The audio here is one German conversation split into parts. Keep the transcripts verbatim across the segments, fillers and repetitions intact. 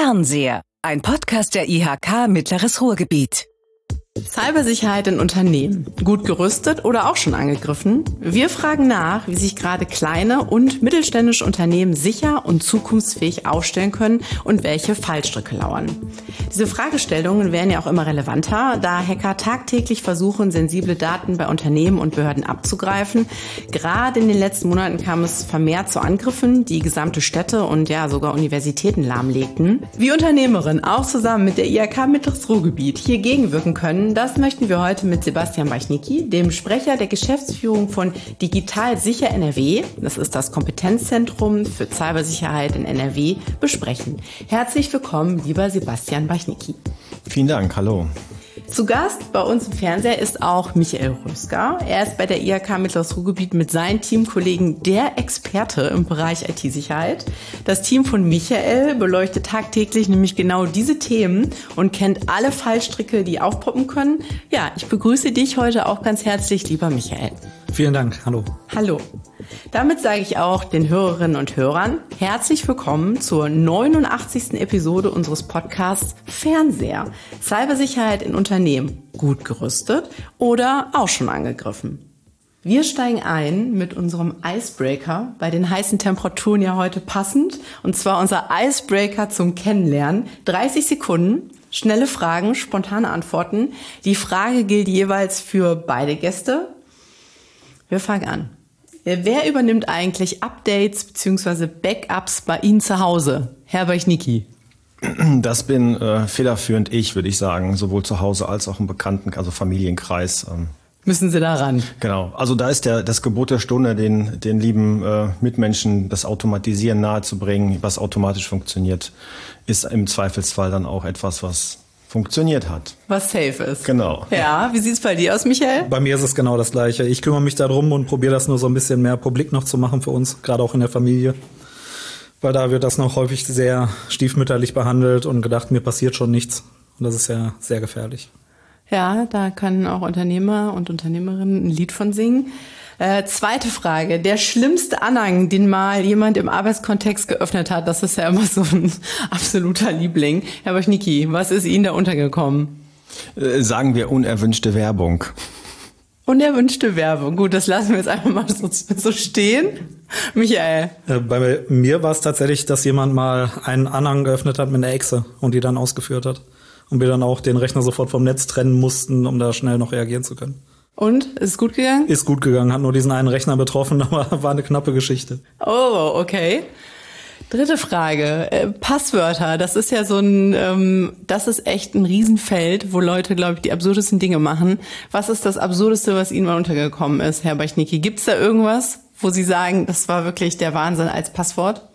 Fernseher, ein Podcast der I H K Mittleres Ruhrgebiet. Cybersicherheit in Unternehmen. Gut gerüstet oder auch schon angegriffen? Wir fragen nach, wie sich gerade kleine und mittelständische Unternehmen sicher und zukunftsfähig aufstellen können und welche Fallstricke lauern. Diese Fragestellungen werden ja auch immer relevanter, da Hacker tagtäglich versuchen, sensible Daten bei Unternehmen und Behörden abzugreifen. Gerade in den letzten Monaten kam es vermehrt zu Angriffen, die gesamte Städte und ja sogar Universitäten lahmlegten. Wie Unternehmerin auch zusammen mit der I H K Mittleres Ruhrgebiet hier gegenwirken können, das möchten wir heute mit Sebastian Bajnicki, dem Sprecher der Geschäftsführung von Digital Sicher N R W, das ist das Kompetenzzentrum für Cybersicherheit in N R W, besprechen. Herzlich willkommen, lieber Sebastian Bajnicki. Vielen Dank, hallo. Zu Gast bei uns im Fernseher ist auch Michael Rösker. Er ist bei der I H K Mittleres Ruhrgebiet mit seinen Teamkollegen der Experte im Bereich I T-Sicherheit. Das Team von Michael beleuchtet tagtäglich nämlich genau diese Themen und kennt alle Fallstricke, die aufpoppen können. Ja, ich begrüße dich heute auch ganz herzlich, lieber Michael. Vielen Dank, hallo. Hallo. Damit sage ich auch den Hörerinnen und Hörern herzlich willkommen zur neunundachtzigsten Episode unseres Podcasts Fernseher. Cybersicherheit in Unternehmen. Gut gerüstet oder auch schon angegriffen? Wir steigen ein mit unserem Icebreaker, bei den heißen Temperaturen ja heute passend. Und zwar unser Icebreaker zum Kennenlernen. dreißig Sekunden, schnelle Fragen, spontane Antworten. Die Frage gilt jeweils für beide Gäste. Wir fangen an. Wer übernimmt eigentlich Updates bzw. Backups bei Ihnen zu Hause? Herr Bajnicki. Das bin äh, federführend ich, würde ich sagen, sowohl zu Hause als auch im Bekannten-, also Familienkreis. Ähm. Müssen Sie da ran? Genau, also da ist der, das Gebot der Stunde, den, den lieben äh, Mitmenschen das Automatisieren nahezubringen, was automatisch funktioniert, ist im Zweifelsfall dann auch etwas, was funktioniert hat. Was safe ist. Genau. Ja, wie sieht's bei dir aus, Michael? Bei mir ist es genau das Gleiche. Ich kümmere mich darum und probiere das nur so ein bisschen mehr publik noch zu machen für uns, gerade auch in der Familie. Weil da wird das noch häufig sehr stiefmütterlich behandelt und gedacht, mir passiert schon nichts. Und das ist ja sehr gefährlich. Ja, da können auch Unternehmer und Unternehmerinnen ein Lied von singen. Äh, zweite Frage. Der schlimmste Anhang, den mal jemand im Arbeitskontext geöffnet hat, das ist ja immer so ein absoluter Liebling. Herr Bajnicki, was ist Ihnen da untergekommen? Äh, sagen wir unerwünschte Werbung. Unerwünschte Werbung. Gut, das lassen wir jetzt einfach mal so, so stehen. Michael. Äh, bei mir war es tatsächlich, dass jemand mal einen Anhang geöffnet hat mit einer Echse und die dann ausgeführt hat. Und wir dann auch den Rechner sofort vom Netz trennen mussten, um da schnell noch reagieren zu können. Und? Ist es gut gegangen? Ist gut gegangen, hat nur diesen einen Rechner betroffen, aber war eine knappe Geschichte. Oh, okay. Dritte Frage. Äh, Passwörter, das ist ja so ein, ähm, das ist echt ein Riesenfeld, wo Leute, glaube ich, die absurdesten Dinge machen. Was ist das Absurdeste, was Ihnen mal untergekommen ist, Herr Bajnicki? Gibt es da irgendwas, wo Sie sagen, das war wirklich der Wahnsinn als Passwort?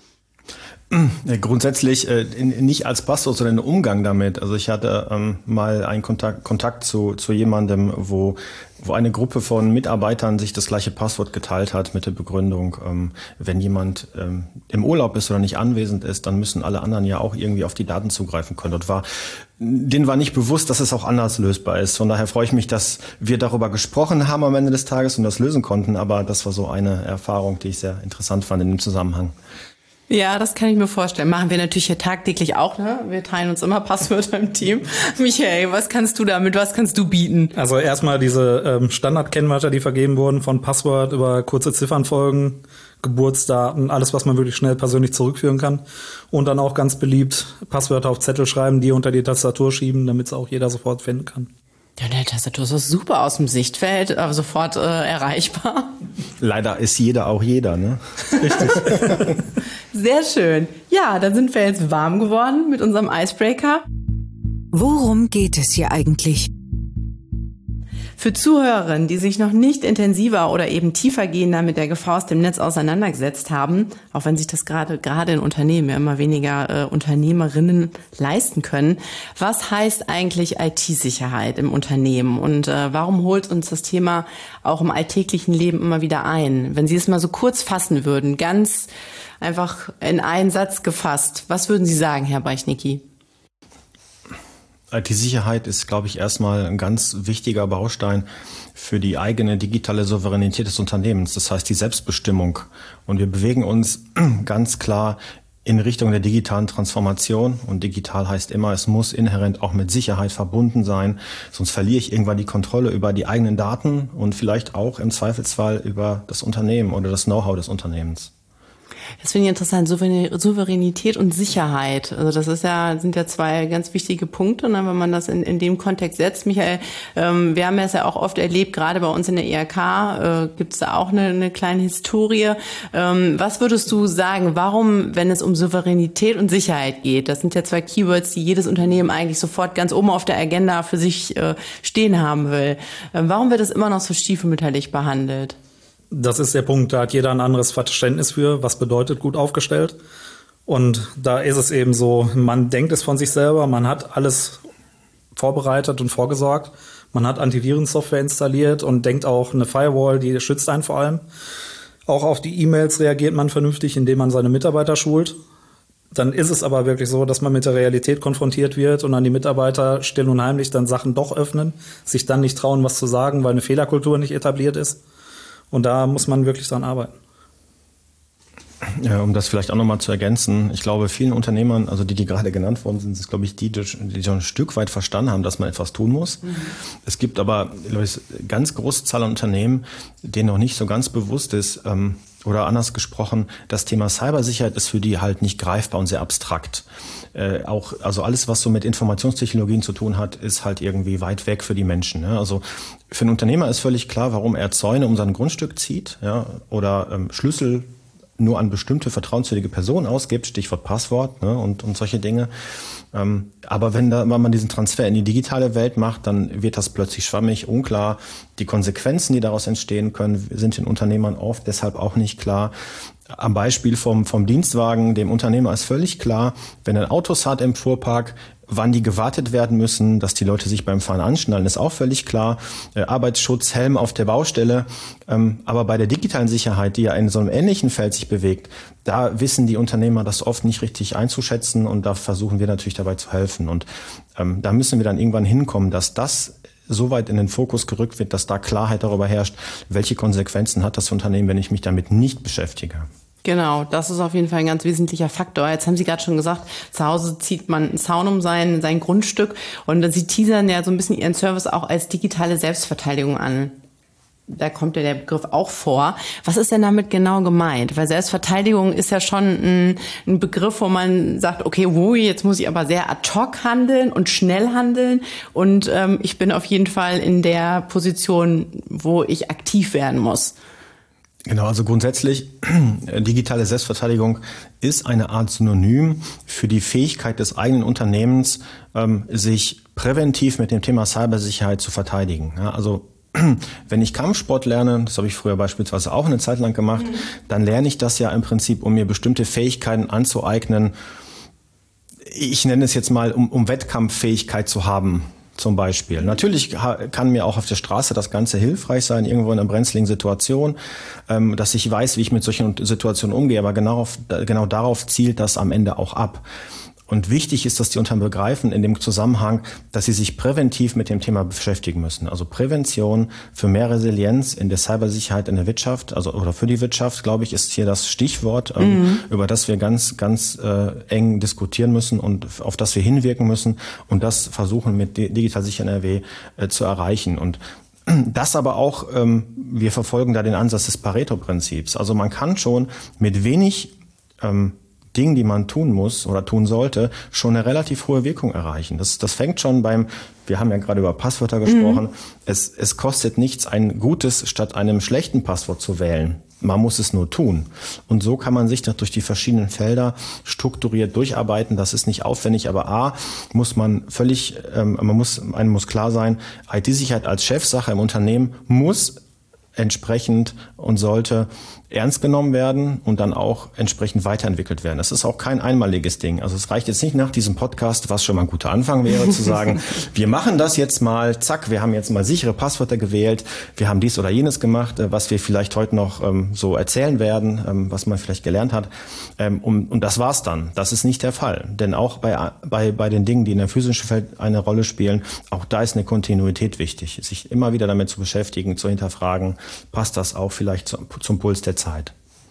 Grundsätzlich äh, nicht als Passwort, sondern den Umgang damit. Also ich hatte ähm, mal einen Kontakt, Kontakt zu, zu jemandem, wo, wo eine Gruppe von Mitarbeitern sich das gleiche Passwort geteilt hat mit der Begründung, ähm, wenn jemand ähm, im Urlaub ist oder nicht anwesend ist, dann müssen alle anderen ja auch irgendwie auf die Daten zugreifen können. Und war, denen war nicht bewusst, dass es auch anders lösbar ist. Von daher freue ich mich, dass wir darüber gesprochen haben am Ende des Tages und das lösen konnten. Aber das war so eine Erfahrung, die ich sehr interessant fand in dem Zusammenhang. Ja, das kann ich mir vorstellen. Machen wir natürlich hier tagtäglich auch, ne? Wir teilen uns immer Passwörter im Team. Michael, was kannst du damit, was kannst du bieten? Also erstmal diese ähm, Standardkennwörter, die vergeben wurden, von Passwort über kurze Ziffernfolgen, Geburtsdaten, alles, was man wirklich schnell persönlich zurückführen kann. Und dann auch ganz beliebt Passwörter auf Zettel schreiben, die unter die Tastatur schieben, damit es auch jeder sofort finden kann. Ja, der Tastatur ist super aus dem Sichtfeld, aber sofort äh, erreichbar. Leider ist jeder auch jeder, ne? Richtig. Sehr schön. Ja, dann sind wir jetzt warm geworden mit unserem Icebreaker. Worum geht es hier eigentlich? Für Zuhörerinnen, die sich noch nicht intensiver oder eben tiefergehender mit der Gefahr aus dem Netz auseinandergesetzt haben, auch wenn sich das gerade gerade in Unternehmen ja immer weniger äh, Unternehmerinnen leisten können, was heißt eigentlich I T-Sicherheit im Unternehmen und äh, warum holt uns das Thema auch im alltäglichen Leben immer wieder ein? Wenn Sie es mal so kurz fassen würden, ganz einfach in einen Satz gefasst, was würden Sie sagen, Herr Bajnicki? I T-Sicherheit ist, glaube ich, erstmal ein ganz wichtiger Baustein für die eigene digitale Souveränität des Unternehmens. Das heißt die Selbstbestimmung. Und wir bewegen uns ganz klar in Richtung der digitalen Transformation. Und digital heißt immer, es muss inhärent auch mit Sicherheit verbunden sein. Sonst verliere ich irgendwann die Kontrolle über die eigenen Daten und vielleicht auch im Zweifelsfall über das Unternehmen oder das Know-how des Unternehmens. Das finde ich interessant, Souveränität und Sicherheit. Also das ist ja, sind ja zwei ganz wichtige Punkte, ne, wenn man das in, in dem Kontext setzt. Michael, ähm, wir haben das ja auch oft erlebt, gerade bei uns in der I H K äh, gibt es da auch eine, eine kleine Historie. Ähm, was würdest du sagen, warum, wenn es um Souveränität und Sicherheit geht, das sind ja zwei Keywords, die jedes Unternehmen eigentlich sofort ganz oben auf der Agenda für sich äh, stehen haben will. Äh, warum wird das immer noch so stiefmütterlich behandelt? Das ist der Punkt, da hat jeder ein anderes Verständnis für, was bedeutet gut aufgestellt. Und da ist es eben so, man denkt es von sich selber, man hat alles vorbereitet und vorgesorgt. Man hat Antivirensoftware installiert und denkt auch eine Firewall, die schützt einen vor allem. Auch auf die E-Mails reagiert man vernünftig, indem man seine Mitarbeiter schult. Dann ist es aber wirklich so, dass man mit der Realität konfrontiert wird und dann die Mitarbeiter still und heimlich dann Sachen doch öffnen, sich dann nicht trauen, was zu sagen, weil eine Fehlerkultur nicht etabliert ist. Und da muss man wirklich dran arbeiten. Ja, um das vielleicht auch nochmal zu ergänzen, ich glaube, vielen Unternehmern, also die, die gerade genannt worden sind, sind glaube ich die, die schon ein Stück weit verstanden haben, dass man etwas tun muss. Mhm. Es gibt aber, glaube ich, ganz große Zahl an Unternehmen, denen noch nicht so ganz bewusst ist, ähm, oder anders gesprochen, das Thema Cybersicherheit ist für die halt nicht greifbar und sehr abstrakt. Äh, auch, also alles, was so mit Informationstechnologien zu tun hat, ist halt irgendwie weit weg für die Menschen. Ne? Also für einen Unternehmer ist völlig klar, warum er Zäune um sein Grundstück zieht, ja, oder ähm, Schlüssel nur an bestimmte vertrauenswürdige Personen ausgibt, Stichwort Passwort, ne, und, und solche Dinge. Ähm, aber wenn, da, wenn man diesen Transfer in die digitale Welt macht, dann wird das plötzlich schwammig, unklar. Die Konsequenzen, die daraus entstehen können, sind den Unternehmern oft deshalb auch nicht klar. Am Beispiel vom, vom Dienstwagen, dem Unternehmer ist völlig klar, wenn er Autos hat im Fuhrpark, wann die gewartet werden müssen, dass die Leute sich beim Fahren anschnallen, ist auch völlig klar. Äh, Arbeitsschutz, Helm auf der Baustelle. Ähm, aber bei der digitalen Sicherheit, die ja in so einem ähnlichen Feld sich bewegt, da wissen die Unternehmer das oft nicht richtig einzuschätzen und da versuchen wir natürlich dabei zu helfen. Und ähm, da müssen wir dann irgendwann hinkommen, dass das so weit in den Fokus gerückt wird, dass da Klarheit darüber herrscht, welche Konsequenzen hat das Unternehmen, wenn ich mich damit nicht beschäftige. Genau, das ist auf jeden Fall ein ganz wesentlicher Faktor. Jetzt haben Sie gerade schon gesagt, zu Hause zieht man einen Zaun um sein, sein Grundstück und Sie teasern ja so ein bisschen Ihren Service auch als digitale Selbstverteidigung an. Da kommt ja der Begriff auch vor. Was ist denn damit genau gemeint? Weil Selbstverteidigung ist ja schon ein, ein Begriff, wo man sagt, okay, wo, jetzt muss ich aber sehr ad hoc handeln und schnell handeln und ähm, ich bin auf jeden Fall in der Position, wo ich aktiv werden muss. Genau, also grundsätzlich, digitale Selbstverteidigung ist eine Art Synonym für die Fähigkeit des eigenen Unternehmens, ähm, sich präventiv mit dem Thema Cybersicherheit zu verteidigen. Ja, also wenn ich Kampfsport lerne, das habe ich früher beispielsweise auch eine Zeit lang gemacht, mhm. dann lerne ich das ja im Prinzip, um mir bestimmte Fähigkeiten anzueignen. Ich nenne es jetzt mal, um, um Wettkampffähigkeit zu haben. Zum Beispiel. Natürlich kann mir auch auf der Straße das Ganze hilfreich sein, irgendwo in einer brenzligen Situation, ähm, dass ich weiß, wie ich mit solchen Situationen umgehe, aber genau, auf, genau darauf zielt das am Ende auch ab. Und wichtig ist, dass die Unternehmen begreifen in dem Zusammenhang, dass sie sich präventiv mit dem Thema beschäftigen müssen. Also Prävention für mehr Resilienz in der Cybersicherheit in der Wirtschaft, also oder für die Wirtschaft, glaube ich, ist hier das Stichwort, mhm. ähm, über das wir ganz, ganz äh, eng diskutieren müssen und auf das wir hinwirken müssen und das versuchen mit Digital Sicher N R W äh, zu erreichen. Und das aber auch, ähm, wir verfolgen da den Ansatz des Pareto-Prinzips. Also man kann schon mit wenig ähm, Dingen, die man tun muss oder tun sollte, schon eine relativ hohe Wirkung erreichen. Das, das fängt schon beim, wir haben ja gerade über Passwörter gesprochen, mhm. es, es kostet nichts, ein gutes statt einem schlechten Passwort zu wählen. Man muss es nur tun. Und so kann man sich das durch die verschiedenen Felder strukturiert durcharbeiten. Das ist nicht aufwendig, aber A, muss man völlig, ähm, man muss, einem muss klar sein, I T-Sicherheit als Chefsache im Unternehmen muss entsprechend und sollte ernst genommen werden und dann auch entsprechend weiterentwickelt werden. Das ist auch kein einmaliges Ding. Also es reicht jetzt nicht nach diesem Podcast, was schon mal ein guter Anfang wäre, zu sagen, wir machen das jetzt mal, zack, wir haben jetzt mal sichere Passwörter gewählt, wir haben dies oder jenes gemacht, was wir vielleicht heute noch ähm, so erzählen werden, ähm, was man vielleicht gelernt hat. Ähm, und, und das war's dann. Das ist nicht der Fall. Denn auch bei, bei, bei den Dingen, die in der physischen Welt eine Rolle spielen, auch da ist eine Kontinuität wichtig. Sich immer wieder damit zu beschäftigen, zu hinterfragen, passt das auch vielleicht zum, zum Puls der Zeit.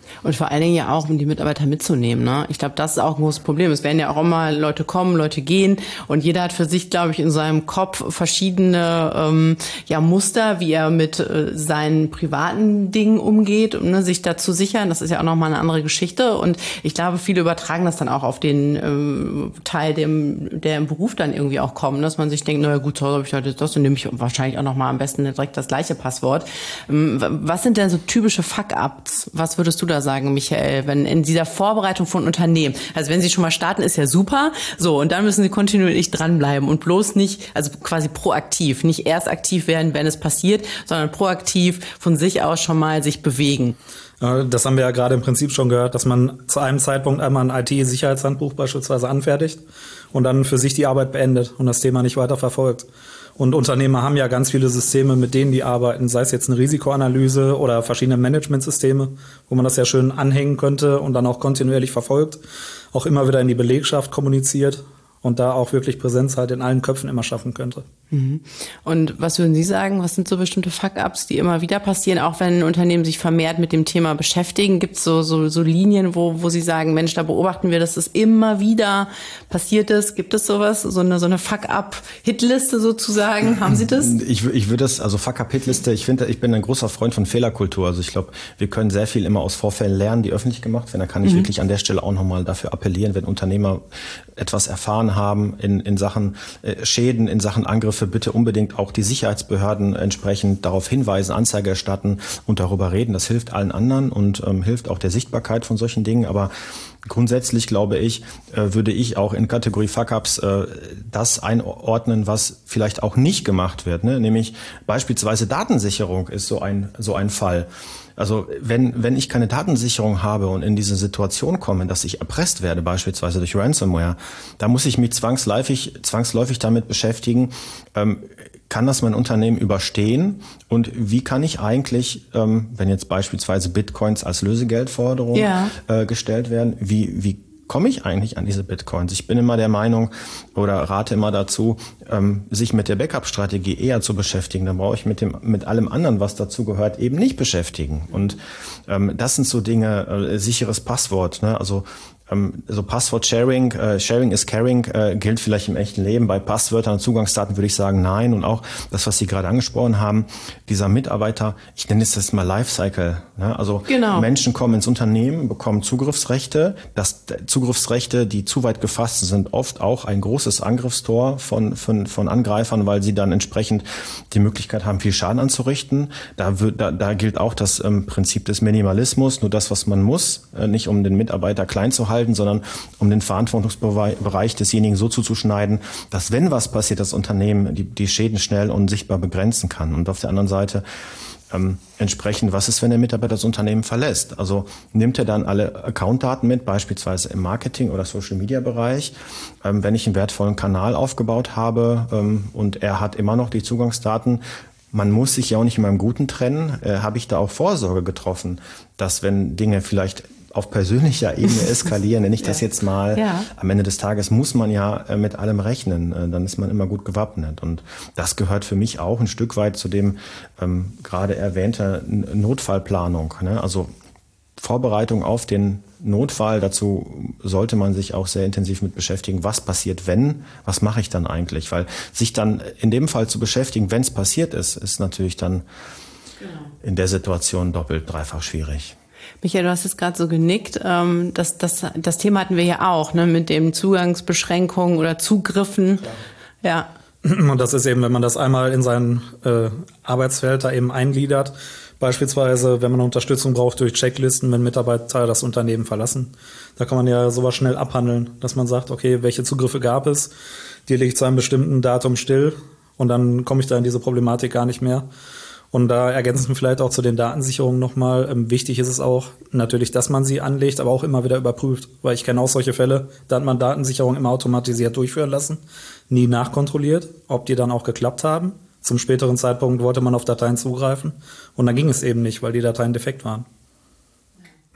Und vor allen Dingen ja auch, um die Mitarbeiter mitzunehmen. Ne? Ich glaube, das ist auch ein großes Problem. Es werden ja auch immer Leute kommen, Leute gehen und jeder hat für sich, glaube ich, in seinem Kopf verschiedene ähm, ja, Muster, wie er mit äh, seinen privaten Dingen umgeht, um ne, sich dazu sichern. Das ist ja auch nochmal eine andere Geschichte und ich glaube, viele übertragen das dann auch auf den ähm, Teil, dem, der im Beruf dann irgendwie auch kommt, dass man sich denkt, naja gut, so habe ich heute das, dann nehme ich wahrscheinlich auch nochmal am besten direkt das gleiche Passwort. Ähm, was sind denn so typische Fuck-Ups? Was würdest du da sagen, Michael, wenn in dieser Vorbereitung von Unternehmen, also wenn Sie schon mal starten, ist ja super, so, und dann müssen Sie kontinuierlich dranbleiben und bloß nicht, also quasi proaktiv, nicht erst aktiv werden, wenn es passiert, sondern proaktiv von sich aus schon mal sich bewegen. Das haben wir ja gerade im Prinzip schon gehört, dass man zu einem Zeitpunkt einmal ein I T-Sicherheitshandbuch beispielsweise anfertigt und dann für sich die Arbeit beendet und das Thema nicht weiter verfolgt. Und Unternehmer haben ja ganz viele Systeme, mit denen die arbeiten, sei es jetzt eine Risikoanalyse oder verschiedene Managementsysteme, wo man das ja schön anhängen könnte und dann auch kontinuierlich verfolgt, auch immer wieder in die Belegschaft kommuniziert und da auch wirklich Präsenz halt in allen Köpfen immer schaffen könnte. Mhm. Und was würden Sie sagen, was sind so bestimmte Fuck-Ups, die immer wieder passieren, auch wenn Unternehmen sich vermehrt mit dem Thema beschäftigen? Gibt es so, so, so Linien, wo, wo Sie sagen, Mensch, da beobachten wir, dass das immer wieder passiert ist? Gibt es sowas, so eine, so eine Fuck-Up-Hitliste sozusagen? Haben Sie das? Ich, ich würde das, also Fuck-Up-Hitliste, ich finde, ich bin ein großer Freund von Fehlerkultur. Also ich glaube, wir können sehr viel immer aus Vorfällen lernen, die öffentlich gemacht werden. Da kann ich mhm. wirklich an der Stelle auch nochmal dafür appellieren, wenn Unternehmer etwas erfahren haben in, in Sachen äh, Schäden, in Sachen Angriffe, bitte unbedingt auch die Sicherheitsbehörden entsprechend darauf hinweisen, Anzeige erstatten und darüber reden. Das hilft allen anderen und ähm, hilft auch der Sichtbarkeit von solchen Dingen. Aber grundsätzlich, glaube ich, äh, würde ich auch in Kategorie Fuck-Ups äh, das einordnen, was vielleicht auch nicht gemacht wird. Ne? Nämlich beispielsweise Datensicherung ist so ein, so ein Fall. Also wenn, wenn ich keine Datensicherung habe und in diese Situation komme, dass ich erpresst werde, beispielsweise durch Ransomware, da muss ich mich zwangsläufig, zwangsläufig damit beschäftigen, ähm, kann das mein Unternehmen überstehen und wie kann ich eigentlich, ähm, wenn jetzt beispielsweise Bitcoins als Lösegeldforderung ja. äh, gestellt werden, wie, wie komme ich eigentlich an diese Bitcoins? Ich bin immer der Meinung oder rate immer dazu, ähm, sich mit der Backup-Strategie eher zu beschäftigen. Dann brauche ich mit dem, mit allem anderen, was dazu gehört, eben nicht beschäftigen. Und ähm, das sind so Dinge, äh, sicheres Passwort, ne? Also Ähm, so Passwort-Sharing, äh, Sharing is Caring, äh, gilt vielleicht im echten Leben. Bei Passwörtern und Zugangsdaten würde ich sagen, nein. Und auch das, was Sie gerade angesprochen haben, dieser Mitarbeiter, ich nenne es jetzt mal Lifecycle. Ne? Also genau. Menschen kommen ins Unternehmen, bekommen Zugriffsrechte. Das Zugriffsrechte, die zu weit gefasst sind, oft auch ein großes Angriffstor von, von, von Angreifern, weil sie dann entsprechend die Möglichkeit haben, viel Schaden anzurichten. Da, wird, da, da gilt auch das ähm, Prinzip des Minimalismus, nur das, was man muss, äh, nicht um den Mitarbeiter klein zu halten, sondern um den Verantwortungsbereich desjenigen so zuzuschneiden, dass wenn was passiert, das Unternehmen die, die Schäden schnell und sichtbar begrenzen kann. Und auf der anderen Seite ähm, entsprechend, was ist, wenn der Mitarbeiter das Unternehmen verlässt? Also nimmt er dann alle Accountdaten mit, beispielsweise im Marketing- oder Social-Media-Bereich. Ähm, wenn ich einen wertvollen Kanal aufgebaut habe ähm, und er hat immer noch die Zugangsdaten, man muss sich ja auch nicht immer im Guten trennen, äh, habe ich da auch Vorsorge getroffen, dass wenn Dinge vielleicht auf persönlicher Ebene eskalieren, nenne ich das jetzt mal. Ja. Am Ende des Tages muss man ja äh, mit allem rechnen. Äh, dann ist man immer gut gewappnet. Und das gehört für mich auch ein Stück weit zu dem ähm, gerade erwähnte Notfallplanung. Ne? Also Vorbereitung auf den Notfall. Dazu sollte man sich auch sehr intensiv mit beschäftigen. Was passiert, wenn? Was mache ich dann eigentlich? Weil sich dann in dem Fall zu beschäftigen, wenn es passiert ist, ist natürlich dann genau. in der Situation doppelt, dreifach schwierig. Michael, du hast jetzt gerade so genickt. Ähm, das, das, das Thema hatten wir ja auch, ne, mit dem Zugangsbeschränkungen oder Zugriffen. Ja. ja. Und das ist eben, wenn man das einmal in sein äh, Arbeitsfeld da eben eingliedert, beispielsweise, wenn man Unterstützung braucht durch Checklisten, wenn Mitarbeiter das Unternehmen verlassen. Da kann man ja sowas schnell abhandeln, dass man sagt, okay, welche Zugriffe gab es? Die lege ich zu einem bestimmten Datum still und dann komme ich da in diese Problematik gar nicht mehr. Und da ergänzen wir vielleicht auch zu den Datensicherungen nochmal. Ähm, wichtig ist es auch natürlich, dass man sie anlegt, aber auch immer wieder überprüft. Weil ich kenne auch solche Fälle, da hat man Datensicherung immer automatisiert durchführen lassen, nie nachkontrolliert, ob die dann auch geklappt haben. Zum späteren Zeitpunkt wollte man auf Dateien zugreifen und dann ging es eben nicht, weil die Dateien defekt waren.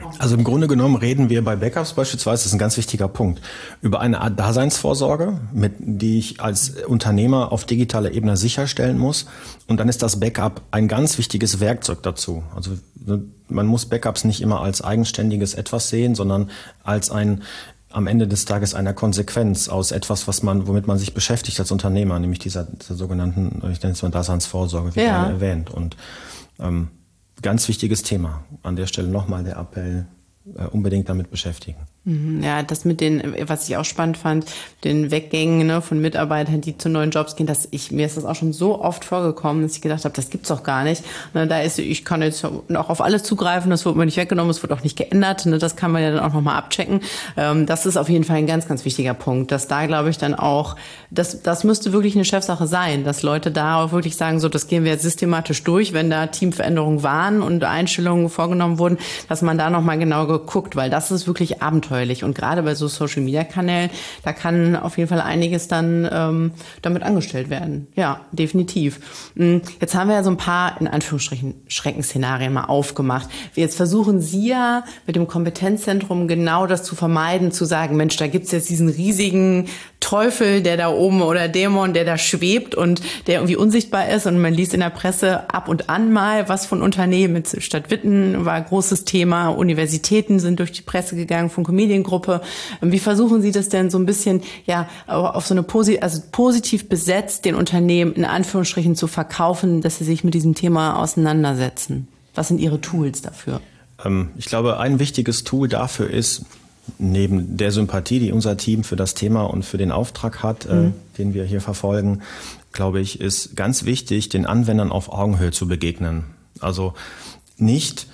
Also im Grunde genommen reden wir bei Backups beispielsweise, das ist ein ganz wichtiger Punkt, über eine Art Daseinsvorsorge, mit die ich als Unternehmer auf digitaler Ebene sicherstellen muss. Und dann ist das Backup ein ganz wichtiges Werkzeug dazu. Also man muss Backups nicht immer als eigenständiges Etwas sehen, sondern als ein am Ende des Tages einer Konsequenz aus etwas, was man, womit man sich beschäftigt als Unternehmer, nämlich dieser, dieser sogenannten, ich nenne es mal Daseinsvorsorge, wie ja. gerade erwähnt. Und ähm, ganz wichtiges Thema. An der Stelle nochmal der Appell, äh, unbedingt damit beschäftigen. Ja, das mit den, was ich auch spannend fand, den Weggängen ne, von Mitarbeitern, die zu neuen Jobs gehen, dass ich, mir ist das auch schon so oft vorgekommen, dass ich gedacht habe, das gibt's doch gar nicht. Ne, da ist, ich kann jetzt auch auf alles zugreifen, das wird mir nicht weggenommen, es wird auch nicht geändert, ne, das kann man ja dann auch nochmal abchecken. Ähm, das ist auf jeden Fall ein ganz, ganz wichtiger Punkt, dass da, glaube ich, dann auch, das, das müsste wirklich eine Chefsache sein, dass Leute da auch wirklich sagen, so, das gehen wir jetzt systematisch durch, wenn da Teamveränderungen waren und Einstellungen vorgenommen wurden, dass man da nochmal genau geguckt, weil das ist wirklich Abenteuer. Und gerade bei so Social-Media-Kanälen, da kann auf jeden Fall einiges dann ähm, damit angestellt werden. Ja, definitiv. Jetzt haben wir ja so ein paar, in Anführungsstrichen, Schreckensszenarien mal aufgemacht. Jetzt versuchen Sie ja mit dem Kompetenzzentrum genau das zu vermeiden, zu sagen, Mensch, da gibt's jetzt diesen riesigen Teufel, der da oben oder Dämon, der da schwebt und der irgendwie unsichtbar ist. Und man liest in der Presse ab und an mal was von Unternehmen. Mit Stadt Witten war ein großes Thema. Universitäten sind durch die Presse gegangen, von Mediengruppe. Wie versuchen Sie das denn so ein bisschen, ja, auf so eine posi- also positiv besetzt den Unternehmen in Anführungsstrichen zu verkaufen, dass sie sich mit diesem Thema auseinandersetzen? Was sind Ihre Tools dafür? Ähm, ich glaube, ein wichtiges Tool dafür ist, neben der Sympathie, die unser Team für das Thema und für den Auftrag hat, mhm. äh, den wir hier verfolgen, glaube ich, ist ganz wichtig, den Anwendern auf Augenhöhe zu begegnen. Also nicht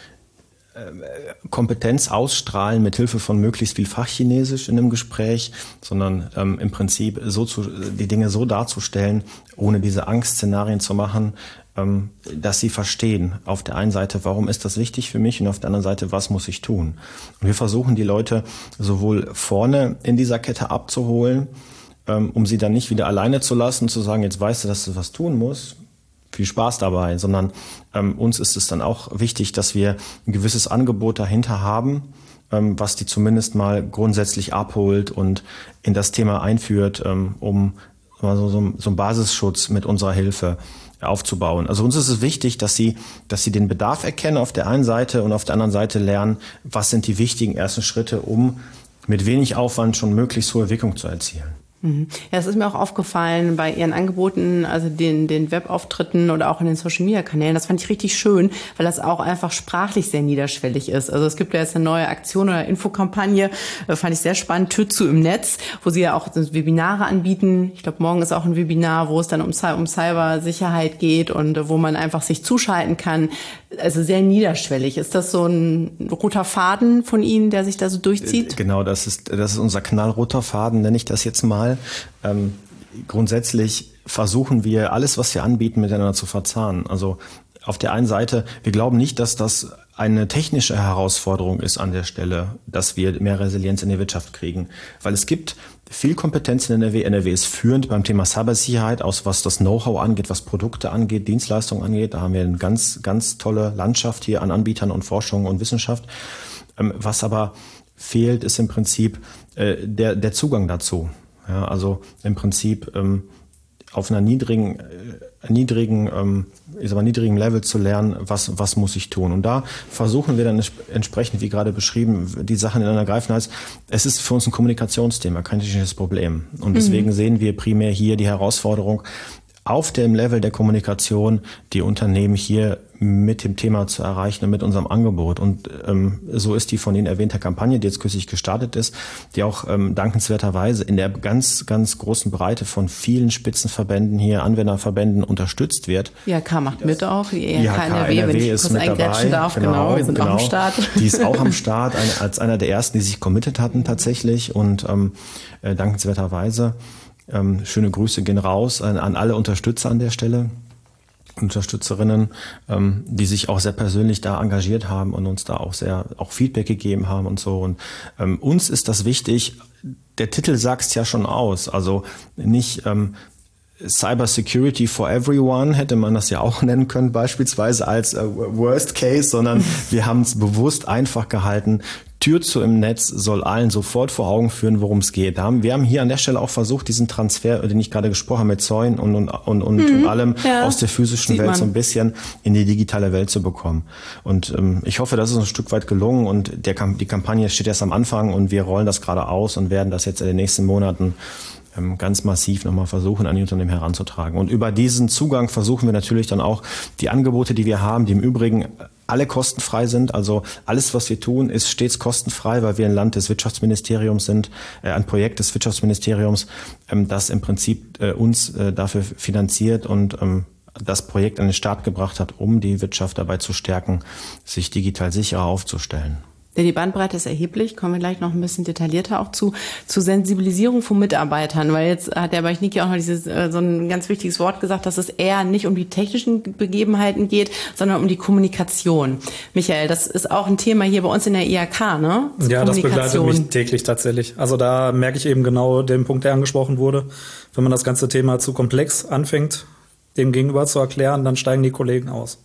Kompetenz ausstrahlen mit Hilfe von möglichst viel Fachchinesisch in einem Gespräch, sondern ähm, im Prinzip so zu, die Dinge so darzustellen, ohne diese Angstszenarien zu machen, ähm, dass sie verstehen. Auf der einen Seite, warum ist das wichtig für mich, und auf der anderen Seite, was muss ich tun? Und wir versuchen die Leute sowohl vorne in dieser Kette abzuholen, ähm, um sie dann nicht wieder alleine zu lassen, zu sagen, jetzt weißt du, dass du was tun musst. Viel Spaß dabei, sondern ähm, uns ist es dann auch wichtig, dass wir ein gewisses Angebot dahinter haben, ähm, was die zumindest mal grundsätzlich abholt und in das Thema einführt, ähm, um also so, so einen Basisschutz mit unserer Hilfe aufzubauen. Also uns ist es wichtig, dass sie, dass sie den Bedarf erkennen auf der einen Seite und auf der anderen Seite lernen, was sind die wichtigen ersten Schritte, um mit wenig Aufwand schon möglichst hohe Wirkung zu erzielen. Ja, es ist mir auch aufgefallen bei Ihren Angeboten, also den, den Webauftritten oder auch in den Social-Media-Kanälen. Das fand ich richtig schön, weil das auch einfach sprachlich sehr niederschwellig ist. Also es gibt ja jetzt eine neue Aktion oder Infokampagne, fand ich sehr spannend, Tür zu im Netz, wo Sie ja auch Webinare anbieten. Ich glaube, morgen ist auch ein Webinar, wo es dann um, um Cybersicherheit geht und wo man einfach sich zuschalten kann. Also sehr niederschwellig. Ist das so ein roter Faden von Ihnen, der sich da so durchzieht? Genau, das ist, das ist unser knallroter Faden, nenne ich das jetzt mal. Ähm, grundsätzlich versuchen wir, alles, was wir anbieten, miteinander zu verzahnen. Also auf der einen Seite, wir glauben nicht, dass das eine technische Herausforderung ist an der Stelle, dass wir mehr Resilienz in die Wirtschaft kriegen. Weil es gibt viel Kompetenz in N R W. N R W ist führend beim Thema Cybersicherheit, aus was das Know-how angeht, was Produkte angeht, Dienstleistungen angeht. Da haben wir eine ganz, ganz tolle Landschaft hier an Anbietern und Forschung und Wissenschaft. Ähm, was aber fehlt, ist im Prinzip äh, der, der Zugang dazu. Ja, also im Prinzip ähm, auf einer niedrigen, äh, niedrigen, ähm, ich sag mal, niedrigen Level zu lernen, was, was muss ich tun. Und da versuchen wir dann entsprechend, wie gerade beschrieben, die Sachen ineinander greifen. Heißt, es ist für uns ein Kommunikationsthema, kein technisches Problem. Und deswegen mhm. sehen wir primär hier die Herausforderung, auf dem Level der Kommunikation die Unternehmen hier mit dem Thema zu erreichen und mit unserem Angebot. Und ähm, so ist die von Ihnen erwähnte Kampagne, die jetzt kürzlich gestartet ist, die auch ähm, dankenswerterweise in der ganz, ganz großen Breite von vielen Spitzenverbänden hier, Anwenderverbänden unterstützt wird. I H K macht mit auch, die I H K N R W, wenn ich ist kurz mit eingrätschen dabei. darf. Genau, genau, wir sind genau. auch am Start. Die ist auch am Start, ein, als einer der ersten, die sich committed hatten tatsächlich und ähm, äh, dankenswerterweise. Ähm, schöne Grüße gehen raus an, an alle Unterstützer an der Stelle, Unterstützerinnen, ähm, die sich auch sehr persönlich da engagiert haben und uns da auch sehr auch Feedback gegeben haben und so. Und ähm, uns ist das wichtig. Der Titel sagt es ja schon aus. Also nicht ähm, Cyber Security for Everyone hätte man das ja auch nennen können, beispielsweise als äh, Worst Case, sondern wir haben es bewusst einfach gehalten. Tür zu im Netz soll allen sofort vor Augen führen, worum es geht. Wir haben hier an der Stelle auch versucht, diesen Transfer, den ich gerade gesprochen habe, mit Zäunen und, und, und, und, mhm, und allem ja, aus der physischen Welt man. so ein bisschen in die digitale Welt zu bekommen. Und ähm, ich hoffe, das ist ein Stück weit gelungen und der, die Kampagne steht erst am Anfang und wir rollen das gerade aus und werden das jetzt in den nächsten Monaten ganz massiv nochmal versuchen, an die Unternehmen heranzutragen. Und über diesen Zugang versuchen wir natürlich dann auch die Angebote, die wir haben, die im Übrigen alle kostenfrei sind. Also alles, was wir tun, ist stets kostenfrei, weil wir ein Land des Wirtschaftsministeriums sind, äh, ein Projekt des Wirtschaftsministeriums, ähm, das im Prinzip äh, uns äh, dafür finanziert und ähm, das Projekt an den Start gebracht hat, um die Wirtschaft dabei zu stärken, sich digital sicherer aufzustellen. Die Bandbreite ist erheblich, kommen wir gleich noch ein bisschen detaillierter auch zu, zur Sensibilisierung von Mitarbeitern, weil jetzt hat der Bajnicki auch noch dieses, äh, so ein ganz wichtiges Wort gesagt, dass es eher nicht um die technischen Begebenheiten geht, sondern um die Kommunikation. Michael, das ist auch ein Thema hier bei uns in der I H K, ne? Zur ja, das begleitet mich täglich tatsächlich. Also da merke ich eben genau den Punkt, der angesprochen wurde. Wenn man das ganze Thema zu komplex anfängt, dem Gegenüber zu erklären, dann steigen die Kollegen aus.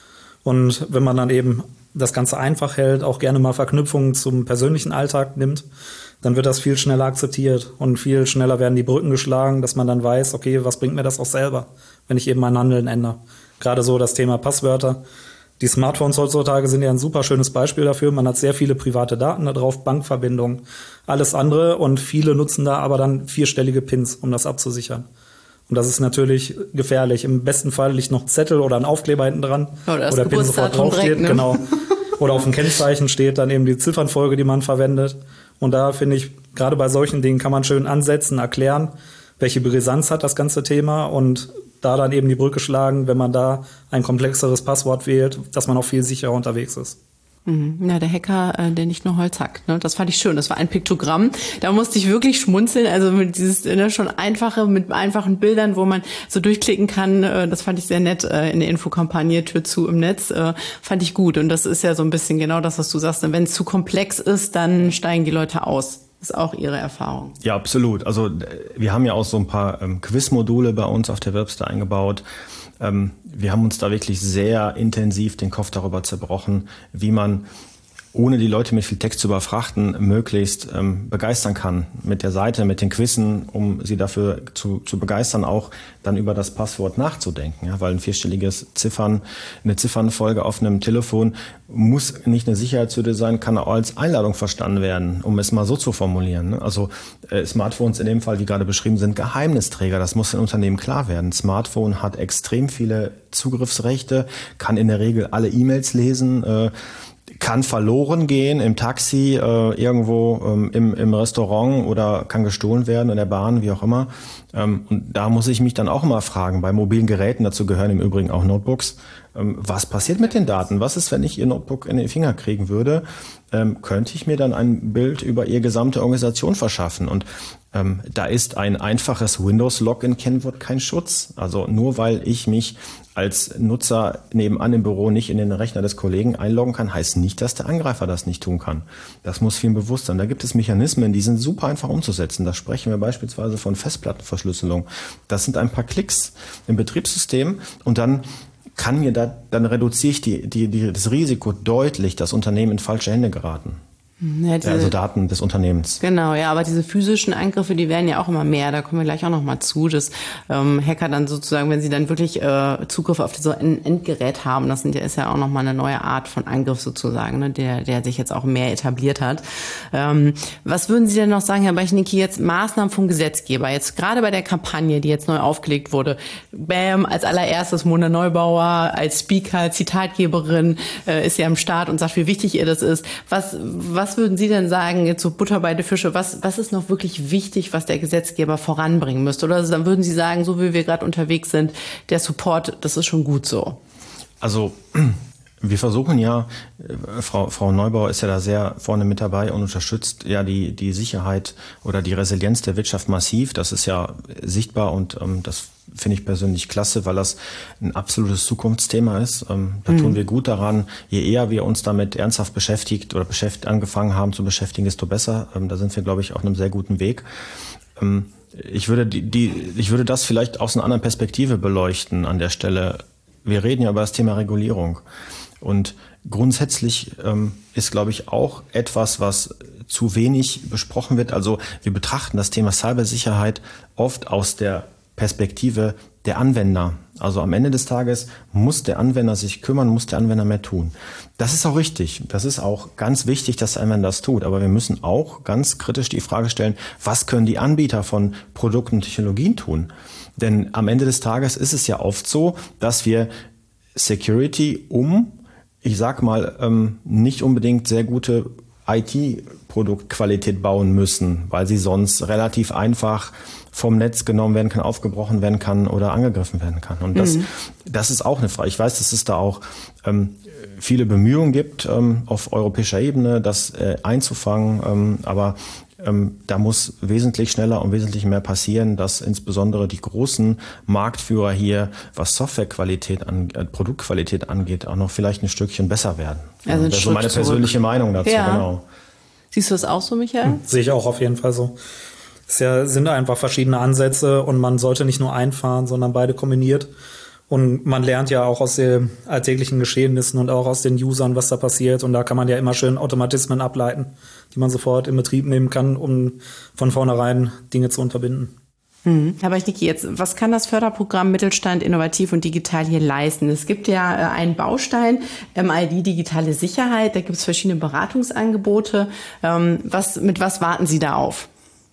Und wenn man dann eben das Ganze einfach hält, auch gerne mal Verknüpfungen zum persönlichen Alltag nimmt, dann wird das viel schneller akzeptiert und viel schneller werden die Brücken geschlagen, dass man dann weiß, okay, was bringt mir das auch selber, wenn ich eben mein Handeln ändere. Gerade so das Thema Passwörter. Die Smartphones heutzutage sind ja ein super schönes Beispiel dafür. Man hat sehr viele private Daten da drauf, Bankverbindungen, alles andere und viele nutzen da aber dann vierstellige Pins, um das abzusichern. Und das ist natürlich gefährlich. Im besten Fall liegt noch ein Zettel oder ein Aufkleber hinten dran, oh, wo der Pin sofort draufsteht. Ne? Genau. Oder auf dem Kennzeichen steht dann eben die Ziffernfolge, die man verwendet. Und da finde ich, gerade bei solchen Dingen kann man schön ansetzen, erklären, welche Brisanz hat das ganze Thema und da dann eben die Brücke schlagen, wenn man da ein komplexeres Passwort wählt, dass man auch viel sicherer unterwegs ist. Ja, der Hacker, äh, der nicht nur Holz hackt, ne? Das fand ich schön. Das war ein Piktogramm. Da musste ich wirklich schmunzeln. Also mit dieses ne, schon einfache, mit einfachen Bildern, wo man so durchklicken kann. Äh, das fand ich sehr nett äh, in der Infokampagne Tür zu im Netz. Äh, fand ich gut. Und das ist ja so ein bisschen genau das, was du sagst. Wenn es zu komplex ist, dann steigen die Leute aus. Das ist auch Ihre Erfahrung. Ja, absolut. Also wir haben ja auch so ein paar ähm, Quiz-Module bei uns auf der Webseite eingebaut. Ähm, wir haben uns da wirklich sehr intensiv den Kopf darüber zerbrochen, wie man, ohne die Leute mit viel Text zu überfrachten, möglichst ähm, begeistern kann mit der Seite, mit den Quizzen, um sie dafür zu, zu begeistern, auch dann über das Passwort nachzudenken. Ja? Weil ein vierstelliges Ziffern, eine Ziffernfolge auf einem Telefon muss nicht eine Sicherheitshürde sein, kann auch als Einladung verstanden werden, um es mal so zu formulieren. Ne? Also äh, Smartphones in dem Fall, wie gerade beschrieben, sind Geheimnisträger. Das muss den Unternehmen klar werden. Smartphone hat extrem viele Zugriffsrechte, kann in der Regel alle E-Mails lesen, äh, kann verloren gehen im Taxi, äh, irgendwo ähm, im, im Restaurant oder kann gestohlen werden in der Bahn, wie auch immer. Ähm, und da muss ich mich dann auch mal fragen, bei mobilen Geräten, dazu gehören im Übrigen auch Notebooks, ähm, was passiert mit den Daten? Was ist, wenn ich Ihr Notebook in den Finger kriegen würde? Ähm, könnte ich mir dann ein Bild über Ihre gesamte Organisation verschaffen? Und ähm, da ist ein einfaches Windows-Login-Kennwort kein Schutz. Also nur weil ich mich als Nutzer nebenan im Büro nicht in den Rechner des Kollegen einloggen kann, heißt nicht, dass der Angreifer das nicht tun kann. Das muss vielen bewusst sein. Da gibt es Mechanismen, die sind super einfach umzusetzen. Da sprechen wir beispielsweise von Festplattenverschlüsselung. Das sind ein paar Klicks im Betriebssystem und dann kann mir da, dann reduziere ich die, die, die, das Risiko deutlich, dass Unternehmen in falsche Hände geraten. Ja, diese, also Daten des Unternehmens. Genau, ja, aber diese physischen Angriffe, die werden ja auch immer mehr. Da kommen wir gleich auch noch mal zu, dass ähm, Hacker dann sozusagen, wenn sie dann wirklich äh, Zugriff auf so ein Endgerät haben, das sind ja, ist ja auch noch mal eine neue Art von Angriff sozusagen, ne, der, der sich jetzt auch mehr etabliert hat. Ähm, was würden Sie denn noch sagen, Herr Bajnicki, jetzt Maßnahmen vom Gesetzgeber, jetzt gerade bei der Kampagne, die jetzt neu aufgelegt wurde, Bam, als allererstes Mona Neubauer als Speaker, Zitatgeberin, äh, ist ja am Start und sagt, wie wichtig ihr das ist. Was, was Was würden Sie denn sagen, jetzt so Butter bei den Fische, was, was ist noch wirklich wichtig, was der Gesetzgeber voranbringen müsste? Oder dann würden Sie sagen, so wie wir gerade unterwegs sind, der Support, das ist schon gut so? Also wir versuchen ja, Frau, Frau Neubauer ist ja da sehr vorne mit dabei und unterstützt ja die, die Sicherheit oder die Resilienz der Wirtschaft massiv. Das ist ja sichtbar und ähm, das finde ich persönlich klasse, weil das ein absolutes Zukunftsthema ist. Ähm, da mhm. tun wir gut daran. Je eher wir uns damit ernsthaft beschäftigt oder beschäftigt, angefangen haben zu beschäftigen, desto besser. Ähm, da sind wir, glaube ich, auf einem sehr guten Weg. Ähm, ich würde die, die, ich würde das vielleicht aus einer anderen Perspektive beleuchten an der Stelle. Wir reden ja über das Thema Regulierung. Und grundsätzlich ähm, ist, glaube ich, auch etwas, was zu wenig besprochen wird. Also wir betrachten das Thema Cybersicherheit oft aus der Perspektive der Anwender. Also am Ende des Tages muss der Anwender sich kümmern, muss der Anwender mehr tun. Das ist auch richtig. Das ist auch ganz wichtig, dass der Anwender das tut. Aber wir müssen auch ganz kritisch die Frage stellen, was können die Anbieter von Produkten und Technologien tun? Denn am Ende des Tages ist es ja oft so, dass wir Security um, ich sag mal, ähm, nicht unbedingt sehr gute I T-Produktqualität bauen müssen, weil sie sonst relativ einfach vom Netz genommen werden kann, aufgebrochen werden kann oder angegriffen werden kann. Und das, mhm. das ist auch eine Frage. Ich weiß, dass es da auch ähm, viele Bemühungen gibt, ähm, auf europäischer Ebene das äh, einzufangen, ähm, aber ähm, da muss wesentlich schneller und wesentlich mehr passieren, dass insbesondere die großen Marktführer hier, was Softwarequalität an, äh, Produktqualität angeht, auch noch vielleicht ein Stückchen besser werden. Also das ist so meine persönliche Meinung dazu, ja. Genau. Siehst du das auch so, Michael? Hm, sehe ich auch auf jeden Fall so. Es ja, sind einfach verschiedene Ansätze und man sollte nicht nur einfahren, sondern beide kombiniert. Und man lernt ja auch aus den alltäglichen Geschehnissen und auch aus den Usern, was da passiert. Und da kann man ja immer schön Automatismen ableiten, die man sofort in Betrieb nehmen kann, um von vornherein Dinge zu unterbinden. Hm. Aber ich Niki, jetzt, was kann das Förderprogramm Mittelstand innovativ und digital hier leisten? Es gibt ja äh, einen Baustein, M I D digitale Sicherheit, da gibt es verschiedene Beratungsangebote. Ähm, was, mit was warten Sie da auf?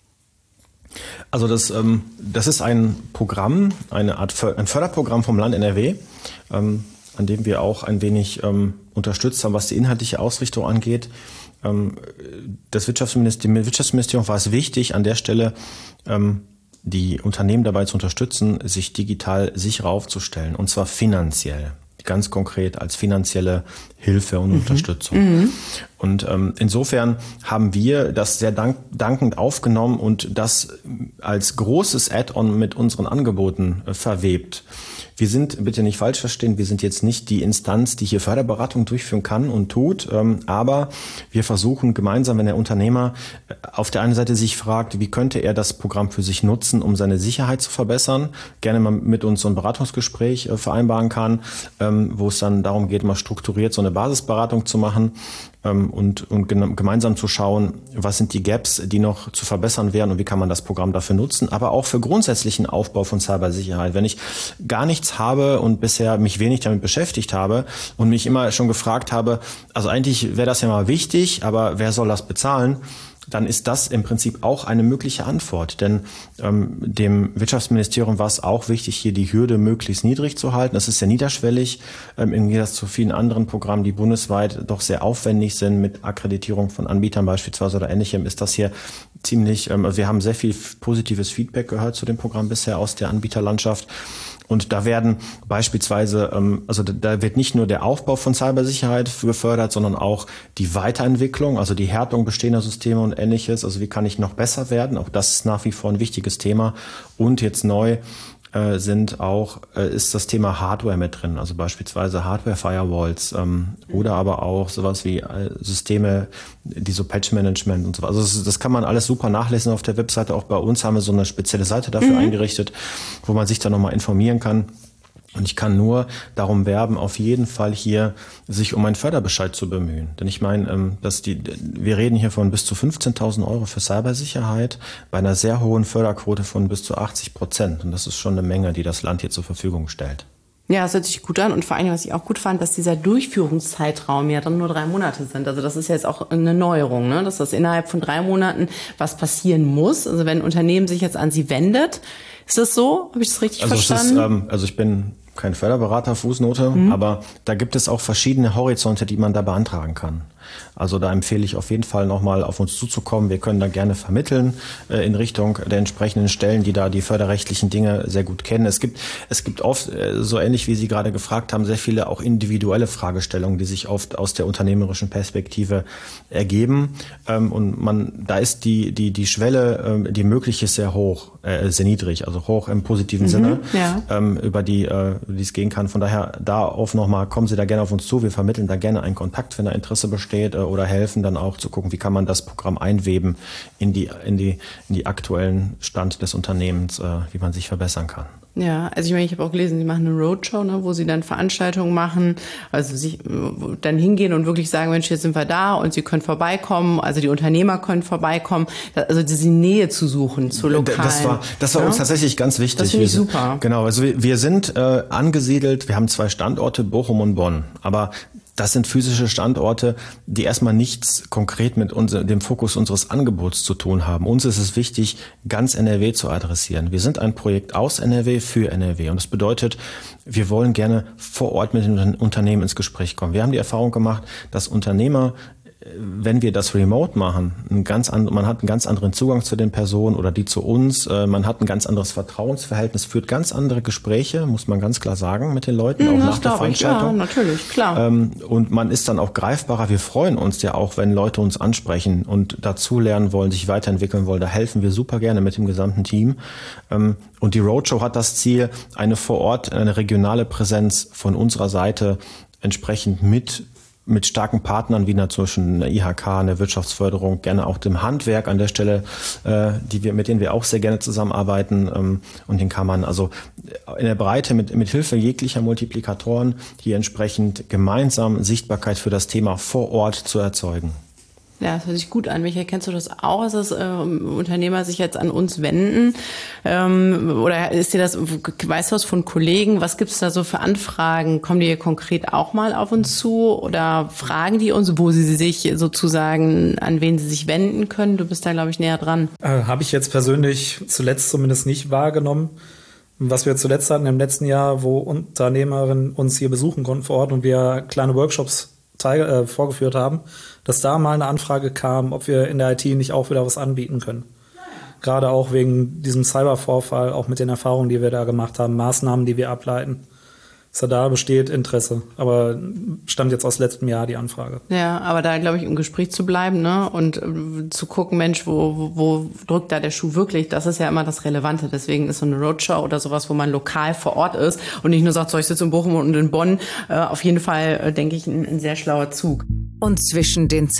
Also das, ähm, das ist ein Programm, eine Art För- ein Förderprogramm vom Land N R W, ähm, an dem wir auch ein wenig ähm, unterstützt haben, was die inhaltliche Ausrichtung angeht. Ähm, das Wirtschaftsministerium, dem Wirtschaftsministerium war es wichtig, an der Stelle ähm, die Unternehmen dabei zu unterstützen, sich digital sicherer aufzustellen, und zwar finanziell. Ganz konkret als finanzielle Hilfe und mhm. Unterstützung. Mhm. Und ähm, insofern haben wir das sehr dank, dankend aufgenommen und das als großes Add-on mit unseren Angeboten äh, verwebt. Wir sind, bitte nicht falsch verstehen, wir sind jetzt nicht die Instanz, die hier Förderberatung durchführen kann und tut, ähm, aber wir versuchen gemeinsam, wenn der Unternehmer auf der einen Seite sich fragt, wie könnte er das Programm für sich nutzen, um seine Sicherheit zu verbessern, gerne mal mit uns so ein Beratungsgespräch äh, vereinbaren kann, ähm, wo es dann darum geht, mal strukturiert so eine Basisberatung zu machen, ähm, und, und gemeinsam zu schauen, was sind die Gaps, die noch zu verbessern wären und wie kann man das Programm dafür nutzen, aber auch für grundsätzlichen Aufbau von Cybersicherheit. Wenn ich gar nichts habe und bisher mich wenig damit beschäftigt habe und mich immer schon gefragt habe, also eigentlich wäre das ja mal wichtig, aber wer soll das bezahlen? Dann ist das im Prinzip auch eine mögliche Antwort. Denn ähm, dem Wirtschaftsministerium war es auch wichtig, hier die Hürde möglichst niedrig zu halten. Das ist sehr niederschwellig, ähm, im Gegensatz zu vielen anderen Programmen, die bundesweit doch sehr aufwendig sind, mit Akkreditierung von Anbietern beispielsweise oder Ähnlichem, ist das hier ziemlich, ähm, wir haben sehr viel positives Feedback gehört zu dem Programm bisher aus der Anbieterlandschaft. Und da werden beispielsweise, also da wird nicht nur der Aufbau von Cybersicherheit gefördert, sondern auch die Weiterentwicklung, also die Härtung bestehender Systeme und Ähnliches. Also wie kann ich noch besser werden? Auch das ist nach wie vor ein wichtiges Thema. Und jetzt neu äh, sind auch, äh, ist das Thema Hardware mit drin. Also beispielsweise Hardware-Firewalls ähm, oder aber auch sowas wie äh, Systeme, die so Patch-Management und so. Also das, das kann man alles super nachlesen auf der Webseite. Auch bei uns haben wir so eine spezielle Seite dafür mhm. eingerichtet, wo man sich dann nochmal informieren kann. Und ich kann nur darum werben, auf jeden Fall hier sich um einen Förderbescheid zu bemühen. Denn ich meine, dass die, wir reden hier von bis zu fünfzehntausend Euro für Cybersicherheit bei einer sehr hohen Förderquote von bis zu achtzig Prozent. Und das ist schon eine Menge, die das Land hier zur Verfügung stellt. Ja, das hört sich gut an. Und vor allem, was ich auch gut fand, dass dieser Durchführungszeitraum ja dann nur drei Monate sind. Also das ist ja jetzt auch eine Neuerung, ne? Dass das innerhalb von drei Monaten was passieren muss. Also wenn ein Unternehmen sich jetzt an Sie wendet, ist das so? Habe ich das richtig also verstanden? Es ist, ähm, also ich bin kein Förderberater, Fußnote, mhm. aber da gibt es auch verschiedene Horizonte, die man da beantragen kann. Also da empfehle ich auf jeden Fall nochmal auf uns zuzukommen. Wir können da gerne vermitteln äh, in Richtung der entsprechenden Stellen, die da die förderrechtlichen Dinge sehr gut kennen. Es gibt es gibt oft, äh, so ähnlich wie Sie gerade gefragt haben, sehr viele auch individuelle Fragestellungen, die sich oft aus der unternehmerischen Perspektive ergeben. Ähm, und man da ist die die die Schwelle, äh, die möglich ist, sehr hoch, äh, sehr niedrig, also hoch im positiven mhm, Sinne, ja. ähm, über die äh, die es gehen kann. Von daher da auf nochmal, kommen Sie da gerne auf uns zu. Wir vermitteln da gerne einen Kontakt, wenn da Interesse besteht. steht oder helfen dann auch zu gucken, wie kann man das Programm einweben in die, in die, in die aktuellen Stand des Unternehmens, wie man sich verbessern kann. Ja, also ich meine, ich habe auch gelesen, Sie machen eine Roadshow, ne, wo Sie dann Veranstaltungen machen, also sich dann hingehen und wirklich sagen, Mensch, jetzt sind wir da und Sie können vorbeikommen, also die Unternehmer können vorbeikommen, also diese Nähe zu suchen zu lokalen. Das war, das war ja? uns tatsächlich ganz wichtig. Das finde ich super. Genau, also wir, wir sind äh, angesiedelt, wir haben zwei Standorte, Bochum und Bonn, aber das sind physische Standorte, die erstmal nichts konkret mit unser, dem Fokus unseres Angebots zu tun haben. Uns ist es wichtig, ganz N R W zu adressieren. Wir sind ein Projekt aus N R W für N R W. Und das bedeutet, wir wollen gerne vor Ort mit den Unternehmen ins Gespräch kommen. Wir haben die Erfahrung gemacht, dass Unternehmer, wenn wir das remote machen, ein ganz and, man hat einen ganz anderen Zugang zu den Personen oder die zu uns, man hat ein ganz anderes Vertrauensverhältnis, führt ganz andere Gespräche, muss man ganz klar sagen, mit den Leuten, hm, auch nach der Veranstaltung. Ja, natürlich, klar. Und man ist dann auch greifbarer. Wir freuen uns ja auch, wenn Leute uns ansprechen und dazulernen wollen, sich weiterentwickeln wollen. Da helfen wir super gerne mit dem gesamten Team. Und die Roadshow hat das Ziel, eine vor Ort, eine regionale Präsenz von unserer Seite entsprechend mit mit starken Partnern wie zwischen der I H K, der Wirtschaftsförderung, gerne auch dem Handwerk an der Stelle, äh, die wir, mit denen wir auch sehr gerne zusammenarbeiten, ähm, und den kann man also in der Breite mit, mit Hilfe jeglicher Multiplikatoren hier entsprechend gemeinsam Sichtbarkeit für das Thema vor Ort zu erzeugen. Ja, das hört sich gut an. Michael, kennst du das auch, dass äh, Unternehmer sich jetzt an uns wenden? Ähm, oder ist dir das, weißt du was von Kollegen? Was gibt's da so für Anfragen? Kommen die hier konkret auch mal auf uns zu? Oder fragen die uns, wo sie sich sozusagen, an wen sie sich wenden können? Du bist da, glaube ich, näher dran. Äh, Habe ich jetzt persönlich zuletzt zumindest nicht wahrgenommen. Was wir zuletzt hatten im letzten Jahr, wo Unternehmerinnen uns hier besuchen konnten vor Ort und wir kleine Workshops teil, äh, vorgeführt haben, dass da mal eine Anfrage kam, ob wir in der I T nicht auch wieder was anbieten können. Gerade auch wegen diesem Cybervorfall, auch mit den Erfahrungen, die wir da gemacht haben, Maßnahmen, die wir ableiten. So, da besteht Interesse, aber stammt jetzt aus letztem Jahr die Anfrage. Ja, aber da, glaube ich, im Gespräch zu bleiben, ne, und äh, zu gucken, Mensch, wo, wo, wo drückt da der Schuh wirklich, das ist ja immer das Relevante. Deswegen ist so eine Roadshow oder sowas, wo man lokal vor Ort ist und nicht nur sagt, so, ich sitze in Bochum und in Bonn, äh, auf jeden Fall, äh, denke ich, ein, ein sehr schlauer Zug. Und zwischen den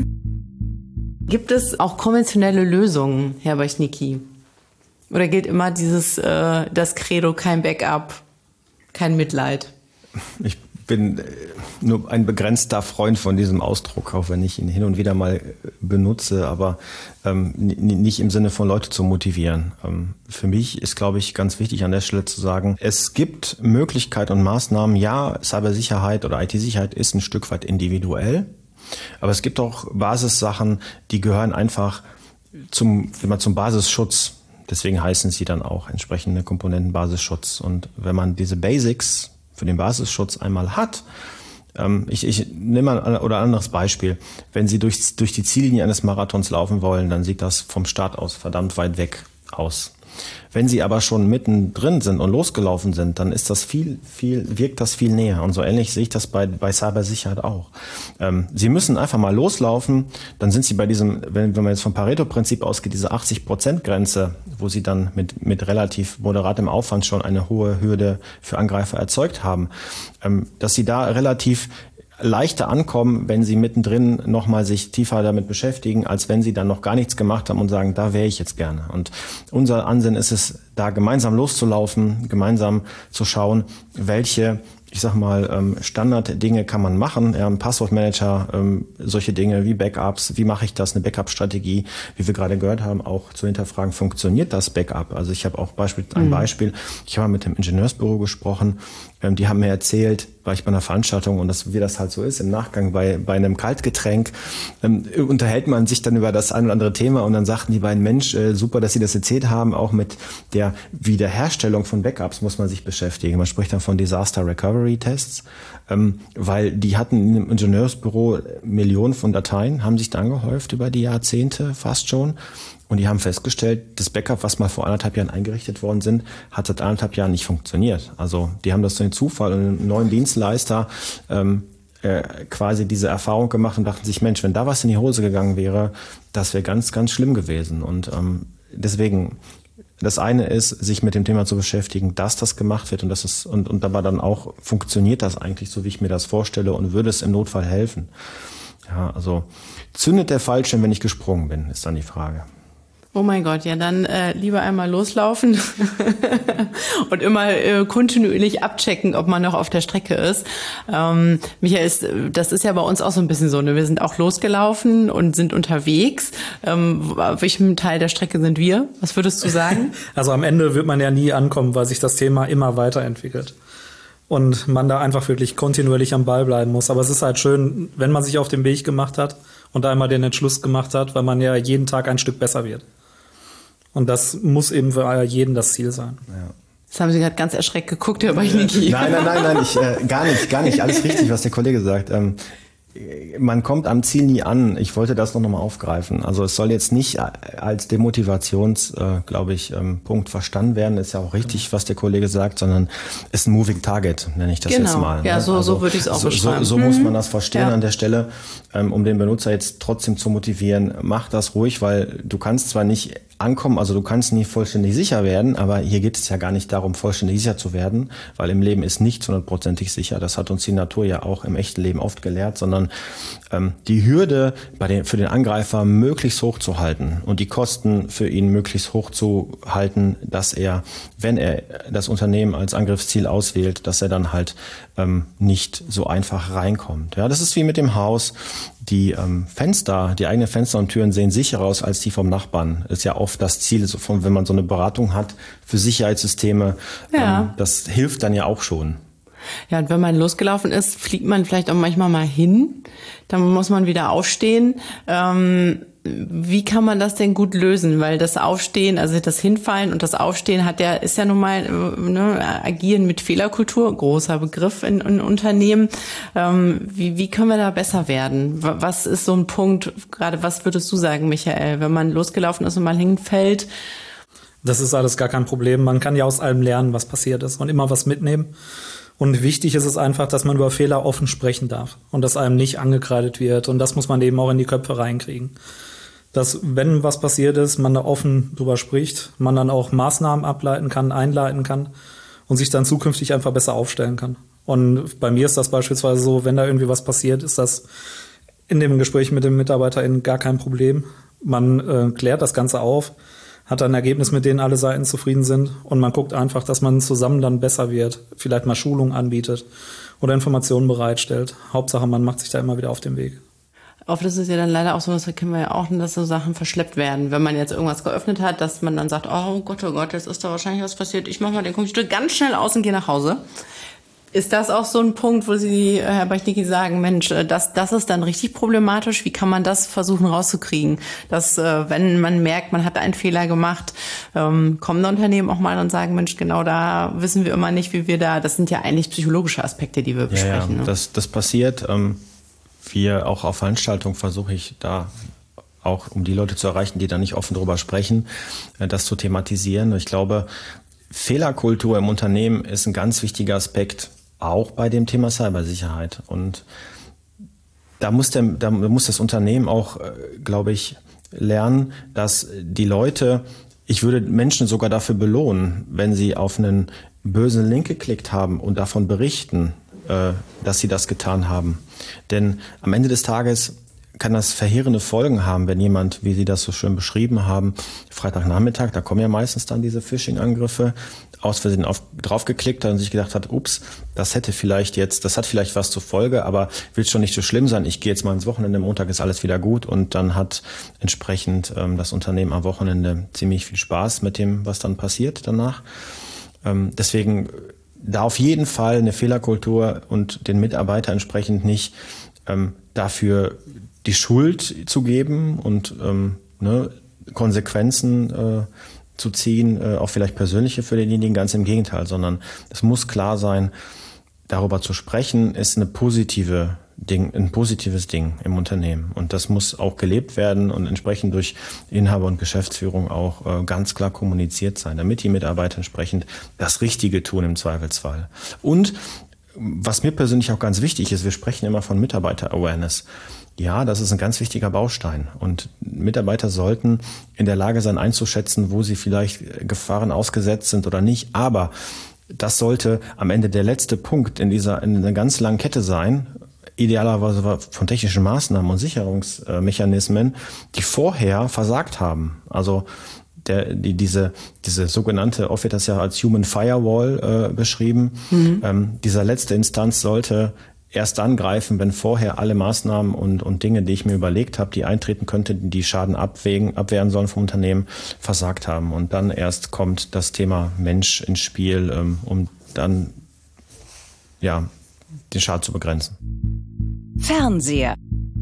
Zeilen? Gibt es auch konventionelle Lösungen, Herr Bochnicki? Oder gilt immer dieses, äh, das Credo, kein Backup, kein Mitleid? Ich bin nur ein begrenzter Freund von diesem Ausdruck, auch wenn ich ihn hin und wieder mal benutze, aber ähm, nicht im Sinne von Leute zu motivieren. Ähm, für mich ist, glaube ich, ganz wichtig an der Stelle zu sagen, es gibt Möglichkeiten und Maßnahmen. Ja, Cybersicherheit oder I T-Sicherheit ist ein Stück weit individuell, aber es gibt auch Basissachen, die gehören einfach zum, immer zum Basisschutz. Deswegen heißen sie dann auch entsprechende Komponenten Basisschutz. Und wenn man diese Basics für den Basisschutz einmal hat, ähm, ich, ich nehme mal ein oder anderes Beispiel. Wenn Sie durch, durch die Ziellinie eines Marathons laufen wollen, dann sieht das vom Start aus verdammt weit weg aus. Wenn Sie aber schon mittendrin sind und losgelaufen sind, dann ist das viel, viel, wirkt das viel näher. Und so ähnlich sehe ich das bei, bei Cybersicherheit auch. Ähm, Sie müssen einfach mal loslaufen, dann sind Sie bei diesem, wenn, wenn man jetzt vom Pareto-Prinzip ausgeht, diese achtzig Prozent Grenze, wo Sie dann mit, mit relativ moderatem Aufwand schon eine hohe Hürde für Angreifer erzeugt haben, ähm, dass Sie da relativ leichter ankommen, wenn sie mittendrin nochmal sich tiefer damit beschäftigen, als wenn sie dann noch gar nichts gemacht haben und sagen, da wäre ich jetzt gerne. Und unser Ansinnen ist es, da gemeinsam loszulaufen, gemeinsam zu schauen, welche, ich sag mal, Standarddinge kann man machen. Ja, ein Passwortmanager, solche Dinge wie Backups, wie mache ich das, eine Backup-Strategie, wie wir gerade gehört haben, auch zu hinterfragen, funktioniert das Backup? Also ich habe auch Beispiel, ein Beispiel, ich habe mal mit dem Ingenieursbüro gesprochen, die haben mir erzählt, war ich bei einer Veranstaltung und das, wie das halt so ist, im Nachgang bei, bei einem Kaltgetränk, ähm, unterhält man sich dann über das ein oder andere Thema und dann sagten die beiden, Mensch, äh, super, dass sie das erzählt haben, auch mit der Wiederherstellung von Backups muss man sich beschäftigen. Man spricht dann von Disaster Recovery Tests, ähm, weil die hatten im Ingenieursbüro Millionen von Dateien, haben sich da angehäuft über die Jahrzehnte fast schon. Und die haben festgestellt, das Backup, was mal vor anderthalb Jahren eingerichtet worden sind, hat seit anderthalb Jahren nicht funktioniert. Also die haben das durch den Zufall und einen neuen Dienstleister ähm, äh, quasi diese Erfahrung gemacht und dachten sich, Mensch, wenn da was in die Hose gegangen wäre, das wäre ganz, ganz schlimm gewesen. Und ähm, deswegen, das eine ist, sich mit dem Thema zu beschäftigen, dass das gemacht wird und das ist und, und dabei dann auch, funktioniert das eigentlich so, wie ich mir das vorstelle und würde es im Notfall helfen. Ja, also zündet der Fallschirm, wenn ich gesprungen bin, ist dann die Frage. Oh mein Gott, ja dann äh, lieber einmal loslaufen und immer äh, kontinuierlich abchecken, ob man noch auf der Strecke ist. Ähm, Michael, ist, das ist ja bei uns auch so ein bisschen so, ne? Wir sind auch losgelaufen und sind unterwegs. Ähm, auf welchem Teil der Strecke sind wir? Was würdest du sagen? Also am Ende wird man ja nie ankommen, weil sich das Thema immer weiterentwickelt. Und man da einfach wirklich kontinuierlich am Ball bleiben muss. Aber es ist halt schön, wenn man sich auf den Weg gemacht hat und da einmal den Entschluss gemacht hat, weil man ja jeden Tag ein Stück besser wird. Und das muss eben für jeden das Ziel sein. Ja. Das haben Sie gerade ganz erschreckt geguckt, Herr Bajnicki. Nein, nein, nein, nein, ich, äh, gar nicht, gar nicht. Alles richtig, was der Kollege sagt. Ähm, man kommt am Ziel nie an. Ich wollte das noch mal aufgreifen. Also es soll jetzt nicht als Demotivations, äh, glaube ich, ähm, Punkt verstanden werden. Ist ja auch richtig, was der Kollege sagt, sondern es ist ein Moving Target, nenne ich das genau. jetzt mal. Ja, ne? so, also, so würde ich es auch so, beschreiben. So, so mhm. muss man das verstehen ja. an der Stelle, ähm, um den Benutzer jetzt trotzdem zu motivieren. Mach das ruhig, weil du kannst zwar nicht ankommen, also du kannst nie vollständig sicher werden, aber hier geht es ja gar nicht darum, vollständig sicher zu werden, weil im Leben ist nichts hundertprozentig sicher. Das hat uns die Natur ja auch im echten Leben oft gelehrt, sondern ähm, die Hürde bei den, für den Angreifer möglichst hoch zu halten und die Kosten für ihn möglichst hoch zu halten, dass er, wenn er das Unternehmen als Angriffsziel auswählt, dass er dann halt ähm, nicht so einfach reinkommt. Ja, das ist wie mit dem Haus. Die ähm, Fenster, die eigenen Fenster und Türen sehen sicherer aus als die vom Nachbarn. Ist ja oft das Ziel, so von, wenn man so eine Beratung hat für Sicherheitssysteme. Ja. Ähm, das hilft dann ja auch schon. Ja, und wenn man losgelaufen ist, fliegt man vielleicht auch manchmal mal hin. Dann muss man wieder aufstehen. Ähm, wie kann man das denn gut lösen? Weil das Aufstehen, also das Hinfallen und das Aufstehen hat ja, ist ja nun mal, ne, Agieren mit Fehlerkultur, großer Begriff in, in Unternehmen. Ähm, wie, wie können wir da besser werden? Was ist so ein Punkt, gerade was würdest du sagen, Michael, wenn man losgelaufen ist und mal hinfällt? Das ist alles gar kein Problem. Man kann ja aus allem lernen, was passiert ist und immer was mitnehmen. Und wichtig ist es einfach, dass man über Fehler offen sprechen darf und dass einem nicht angekreidet wird. Und das muss man eben auch in die Köpfe reinkriegen. Dass, wenn was passiert ist, man da offen drüber spricht, man dann auch Maßnahmen ableiten kann, einleiten kann und sich dann zukünftig einfach besser aufstellen kann. Und bei mir ist das beispielsweise so, wenn da irgendwie was passiert, ist das in dem Gespräch mit dem MitarbeiterInnen gar kein Problem. Man äh, klärt das Ganze auf, hat ein Ergebnis, mit denen alle Seiten zufrieden sind und man guckt einfach, dass man zusammen dann besser wird, vielleicht mal Schulungen anbietet oder Informationen bereitstellt. Hauptsache, man macht sich da immer wieder auf den Weg. Oft ist es ja dann leider auch so, das kennen wir ja auch, dass so Sachen verschleppt werden. Wenn man jetzt irgendwas geöffnet hat, dass man dann sagt, oh Gott, oh Gott, jetzt ist da wahrscheinlich was passiert. Ich mache mal den Computer ganz schnell aus und gehe nach Hause. Ist das auch so ein Punkt, wo Sie, Herr Bajnicki, sagen, Mensch, das, das ist dann richtig problematisch? Wie kann man das versuchen rauszukriegen? Dass, wenn man merkt, man hat einen Fehler gemacht, ähm, kommen Unternehmen auch mal und sagen, Mensch, genau da wissen wir immer nicht, wie wir da, das sind ja eigentlich psychologische Aspekte, die wir besprechen. Ja, ja. Ne? Das, das passiert. Ähm Wir auch auf Veranstaltungen versuche ich da auch, um die Leute zu erreichen, die da nicht offen drüber sprechen, das zu thematisieren. Ich glaube, Fehlerkultur im Unternehmen ist ein ganz wichtiger Aspekt, auch bei dem Thema Cybersicherheit. Und da muss, der, da muss das Unternehmen auch, glaube ich, lernen, dass die Leute, ich würde Menschen sogar dafür belohnen, wenn sie auf einen bösen Link geklickt haben und davon berichten, dass sie das getan haben. Denn am Ende des Tages kann das verheerende Folgen haben, wenn jemand, wie Sie das so schön beschrieben haben, Freitagnachmittag, da kommen ja meistens dann diese Phishing-Angriffe, aus Versehen auf, draufgeklickt hat und sich gedacht hat, ups, das hätte vielleicht jetzt, das hat vielleicht was zur Folge, aber wird schon nicht so schlimm sein. Ich gehe jetzt mal ins Wochenende, Montag ist alles wieder gut und dann hat entsprechend ähm, das Unternehmen am Wochenende ziemlich viel Spaß mit dem, was dann passiert danach. Ähm, deswegen da auf jeden Fall eine Fehlerkultur und den Mitarbeiter entsprechend nicht ähm, dafür die Schuld zu geben und ähm, ne, Konsequenzen äh, zu ziehen, äh, auch vielleicht persönliche für denjenigen, ganz im Gegenteil, sondern es muss klar sein, darüber zu sprechen, ist eine positive Ding, ein positives Ding im Unternehmen. Und das muss auch gelebt werden und entsprechend durch Inhaber und Geschäftsführung auch äh, ganz klar kommuniziert sein, damit die Mitarbeiter entsprechend das Richtige tun im Zweifelsfall. Und was mir persönlich auch ganz wichtig ist, wir sprechen immer von Mitarbeiter-Awareness. Ja, das ist ein ganz wichtiger Baustein. Und Mitarbeiter sollten in der Lage sein, einzuschätzen, wo sie vielleicht Gefahren ausgesetzt sind oder nicht. Aber das sollte am Ende der letzte Punkt in dieser in einer ganz langen Kette sein, idealerweise von technischen Maßnahmen und Sicherungsmechanismen, die vorher versagt haben. Also der, die, diese, diese sogenannte, oft wird das ja als Human Firewall äh, beschrieben, mhm. ähm, dieser letzte Instanz sollte erst angreifen, wenn vorher alle Maßnahmen und, und Dinge, die ich mir überlegt habe, die eintreten könnten, die Schaden abwägen, abwehren sollen vom Unternehmen, versagt haben. Und dann erst kommt das Thema Mensch ins Spiel, ähm, um dann ja, den Schaden zu begrenzen. Fernseher.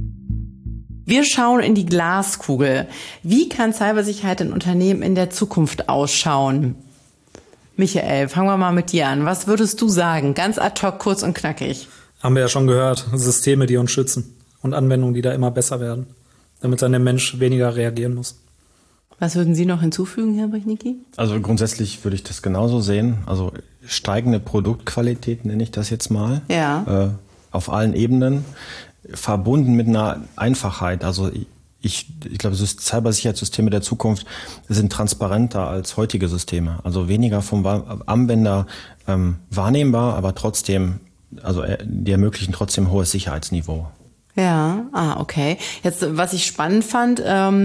Wir schauen in die Glaskugel. Wie kann Cybersicherheit in Unternehmen in der Zukunft ausschauen? Michael, fangen wir mal mit dir an. Was würdest du sagen? Ganz ad hoc, kurz und knackig. Haben wir ja schon gehört. Systeme, die uns schützen und Anwendungen, die da immer besser werden, damit dann der Mensch weniger reagieren muss. Was würden Sie noch hinzufügen, Herr Brechnicki? Also grundsätzlich würde ich das genauso sehen. Also steigende Produktqualität nenne ich das jetzt mal. Ja. Äh, auf allen Ebenen. Verbunden mit einer Einfachheit. Also ich, ich glaube, Cybersicherheitssysteme der Zukunft sind transparenter als heutige Systeme. Also weniger vom Anwender ähm, wahrnehmbar, aber trotzdem, also die ermöglichen trotzdem hohes Sicherheitsniveau. Ja, ah, okay. Jetzt, was ich spannend fand,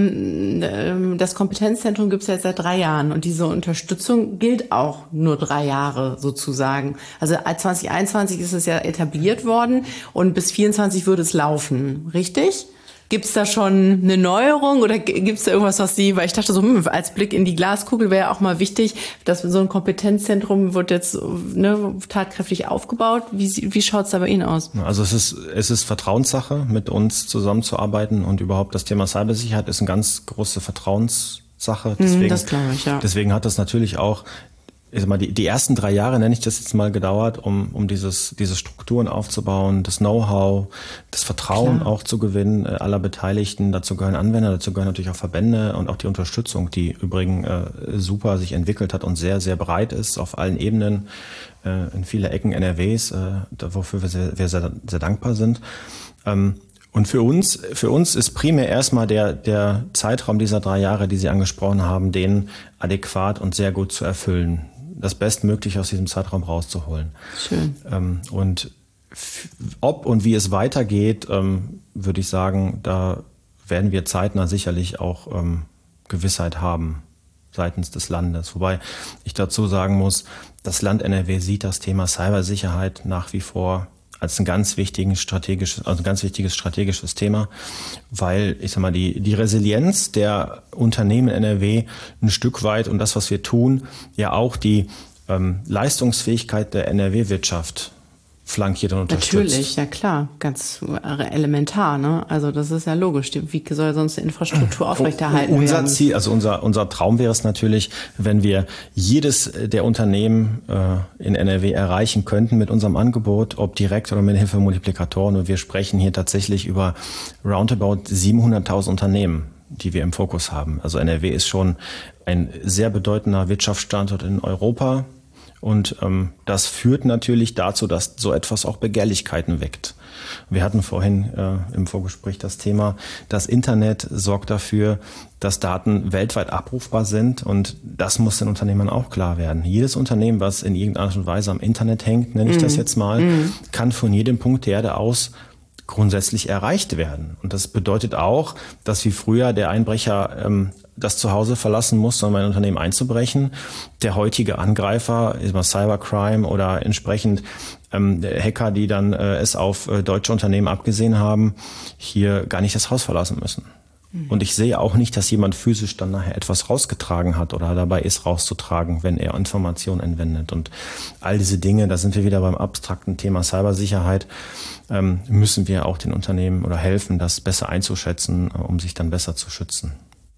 ähm, das Kompetenzzentrum gibt es jetzt seit drei Jahren und diese Unterstützung gilt auch nur drei Jahre sozusagen. Also zwanzig einundzwanzig ist es ja etabliert worden und bis vierundzwanzig würde es laufen, richtig? Gibt's da schon eine Neuerung oder gibt's da irgendwas, was Sie, weil ich dachte so, hm, als Blick in die Glaskugel wäre auch mal wichtig, dass so ein Kompetenzzentrum wird jetzt ne, tatkräftig aufgebaut. Wie, wie schaut's da bei Ihnen aus? Also es ist, es ist Vertrauenssache, mit uns zusammenzuarbeiten und überhaupt das Thema Cybersicherheit ist eine ganz große Vertrauenssache. Deswegen, das glaube ich, ja. Deswegen hat das natürlich auch ich sag mal, die, die ersten drei Jahre, nenne ich das jetzt mal, gedauert, um, um dieses, diese Strukturen aufzubauen, das Know-how, das Vertrauen Klar. auch zu gewinnen äh, aller Beteiligten. Dazu gehören Anwender, dazu gehören natürlich auch Verbände und auch die Unterstützung, die übrigens äh, super sich entwickelt hat und sehr, sehr breit ist auf allen Ebenen, äh, in viele Ecken N R Ws, äh, wofür wir sehr, wir sehr, sehr dankbar sind. Ähm, Und für uns, für uns ist primär erstmal der, der Zeitraum dieser drei Jahre, die Sie angesprochen haben, den adäquat und sehr gut zu erfüllen. Das Bestmögliche aus diesem Zeitraum rauszuholen. Schön. Ähm, und f- ob und wie es weitergeht, ähm, würde ich sagen, da werden wir zeitnah sicherlich auch ähm, Gewissheit haben seitens des Landes. Wobei ich dazu sagen muss, das Land N R W sieht das Thema Cybersicherheit nach wie vor als ein ganz wichtiges strategisches, also ein ganz wichtiges strategisches Thema, weil ich sag mal die die Resilienz der Unternehmen in N R W ein Stück weit und das, was wir tun, ja auch die ähm, Leistungsfähigkeit der N R W-Wirtschaft flankiert und unterstützt. Natürlich, ja klar, ganz elementar, ne? Also das ist ja logisch. Wie soll sonst die Infrastruktur aufrechterhalten unser werden? Unser Ziel, also unser unser Traum wäre es natürlich, wenn wir jedes der Unternehmen äh, in N R W erreichen könnten mit unserem Angebot, ob direkt oder mit Hilfe von Multiplikatoren. Und wir sprechen hier tatsächlich über roundabout siebenhunderttausend Unternehmen, die wir im Fokus haben. Also N R W ist schon ein sehr bedeutender Wirtschaftsstandort in Europa. Und ähm, das führt natürlich dazu, dass so etwas auch Begehrlichkeiten weckt. Wir hatten vorhin äh, im Vorgespräch das Thema, das Internet sorgt dafür, dass Daten weltweit abrufbar sind und das muss den Unternehmern auch klar werden. Jedes Unternehmen, was in irgendeiner Art und Weise am Internet hängt, nenne ich mm. das jetzt mal, mm. kann von jedem Punkt der Erde aus grundsätzlich erreicht werden. Und das bedeutet auch, dass wie früher der Einbrecher ähm, das Zuhause verlassen muss, um ein Unternehmen einzubrechen, der heutige Angreifer, ist mal Cybercrime oder entsprechend ähm, Hacker, die dann äh, es auf äh, deutsche Unternehmen abgesehen haben, hier gar nicht das Haus verlassen müssen. Mhm. Und ich sehe auch nicht, dass jemand physisch dann nachher etwas rausgetragen hat oder dabei ist, rauszutragen, wenn er Informationen entwendet. Und all diese Dinge, da sind wir wieder beim abstrakten Thema Cybersicherheit, ähm, müssen wir auch den Unternehmen oder helfen, das besser einzuschätzen, um sich dann besser zu schützen.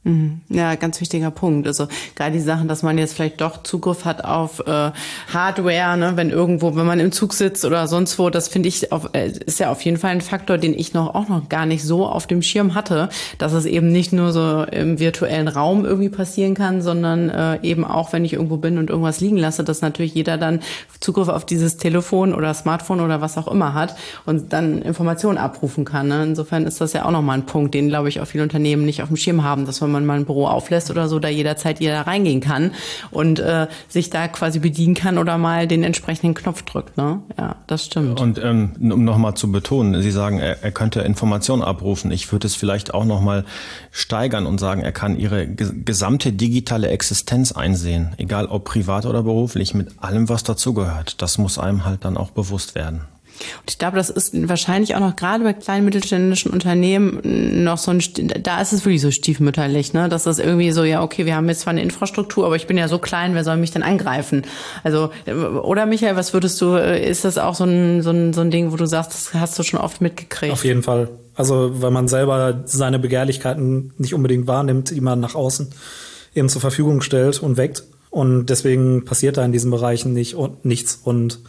Ja, ganz wichtiger Punkt. Also gerade die Sachen, dass man jetzt vielleicht doch Zugriff hat auf äh, Hardware, ne, wenn irgendwo, wenn man im Zug sitzt oder sonst wo, das finde ich auf, äh, ist ja auf jeden Fall ein Faktor, den ich noch auch noch gar nicht so auf dem Schirm hatte, dass es eben nicht nur so im virtuellen Raum irgendwie passieren kann, sondern äh, eben auch, wenn ich irgendwo bin und irgendwas liegen lasse, dass natürlich jeder dann Zugriff auf dieses Telefon oder Smartphone oder was auch immer hat und dann Informationen abrufen kann. Ne? Insofern ist das ja auch nochmal ein Punkt, den, glaube ich, auch viele Unternehmen nicht auf dem Schirm haben, dass wenn man man mal ein Büro auflässt oder so, da jederzeit jeder reingehen kann und äh, sich da quasi bedienen kann oder mal den entsprechenden Knopf drückt. Ne? Ja, das stimmt. Und ähm, um nochmal zu betonen, Sie sagen, er, er könnte Informationen abrufen. Ich würde es vielleicht auch nochmal steigern und sagen, er kann Ihre ge- gesamte digitale Existenz einsehen, egal ob privat oder beruflich, mit allem, was dazugehört. Das muss einem halt dann auch bewusst werden. Und ich glaube, das ist wahrscheinlich auch noch gerade bei kleinen mittelständischen Unternehmen noch so ein, da ist es wirklich so stiefmütterlich, ne, dass das irgendwie so, ja, okay, wir haben jetzt zwar eine Infrastruktur, aber ich bin ja so klein, wer soll mich denn angreifen? Also, oder Michael, was würdest du, ist das auch so ein, so ein, so ein Ding, wo du sagst, das hast du schon oft mitgekriegt? Auf jeden Fall. Also, weil man selber seine Begehrlichkeiten nicht unbedingt wahrnimmt, die man nach außen eben zur Verfügung stellt und weckt. Und deswegen passiert da in diesen Bereichen nicht und nichts. Und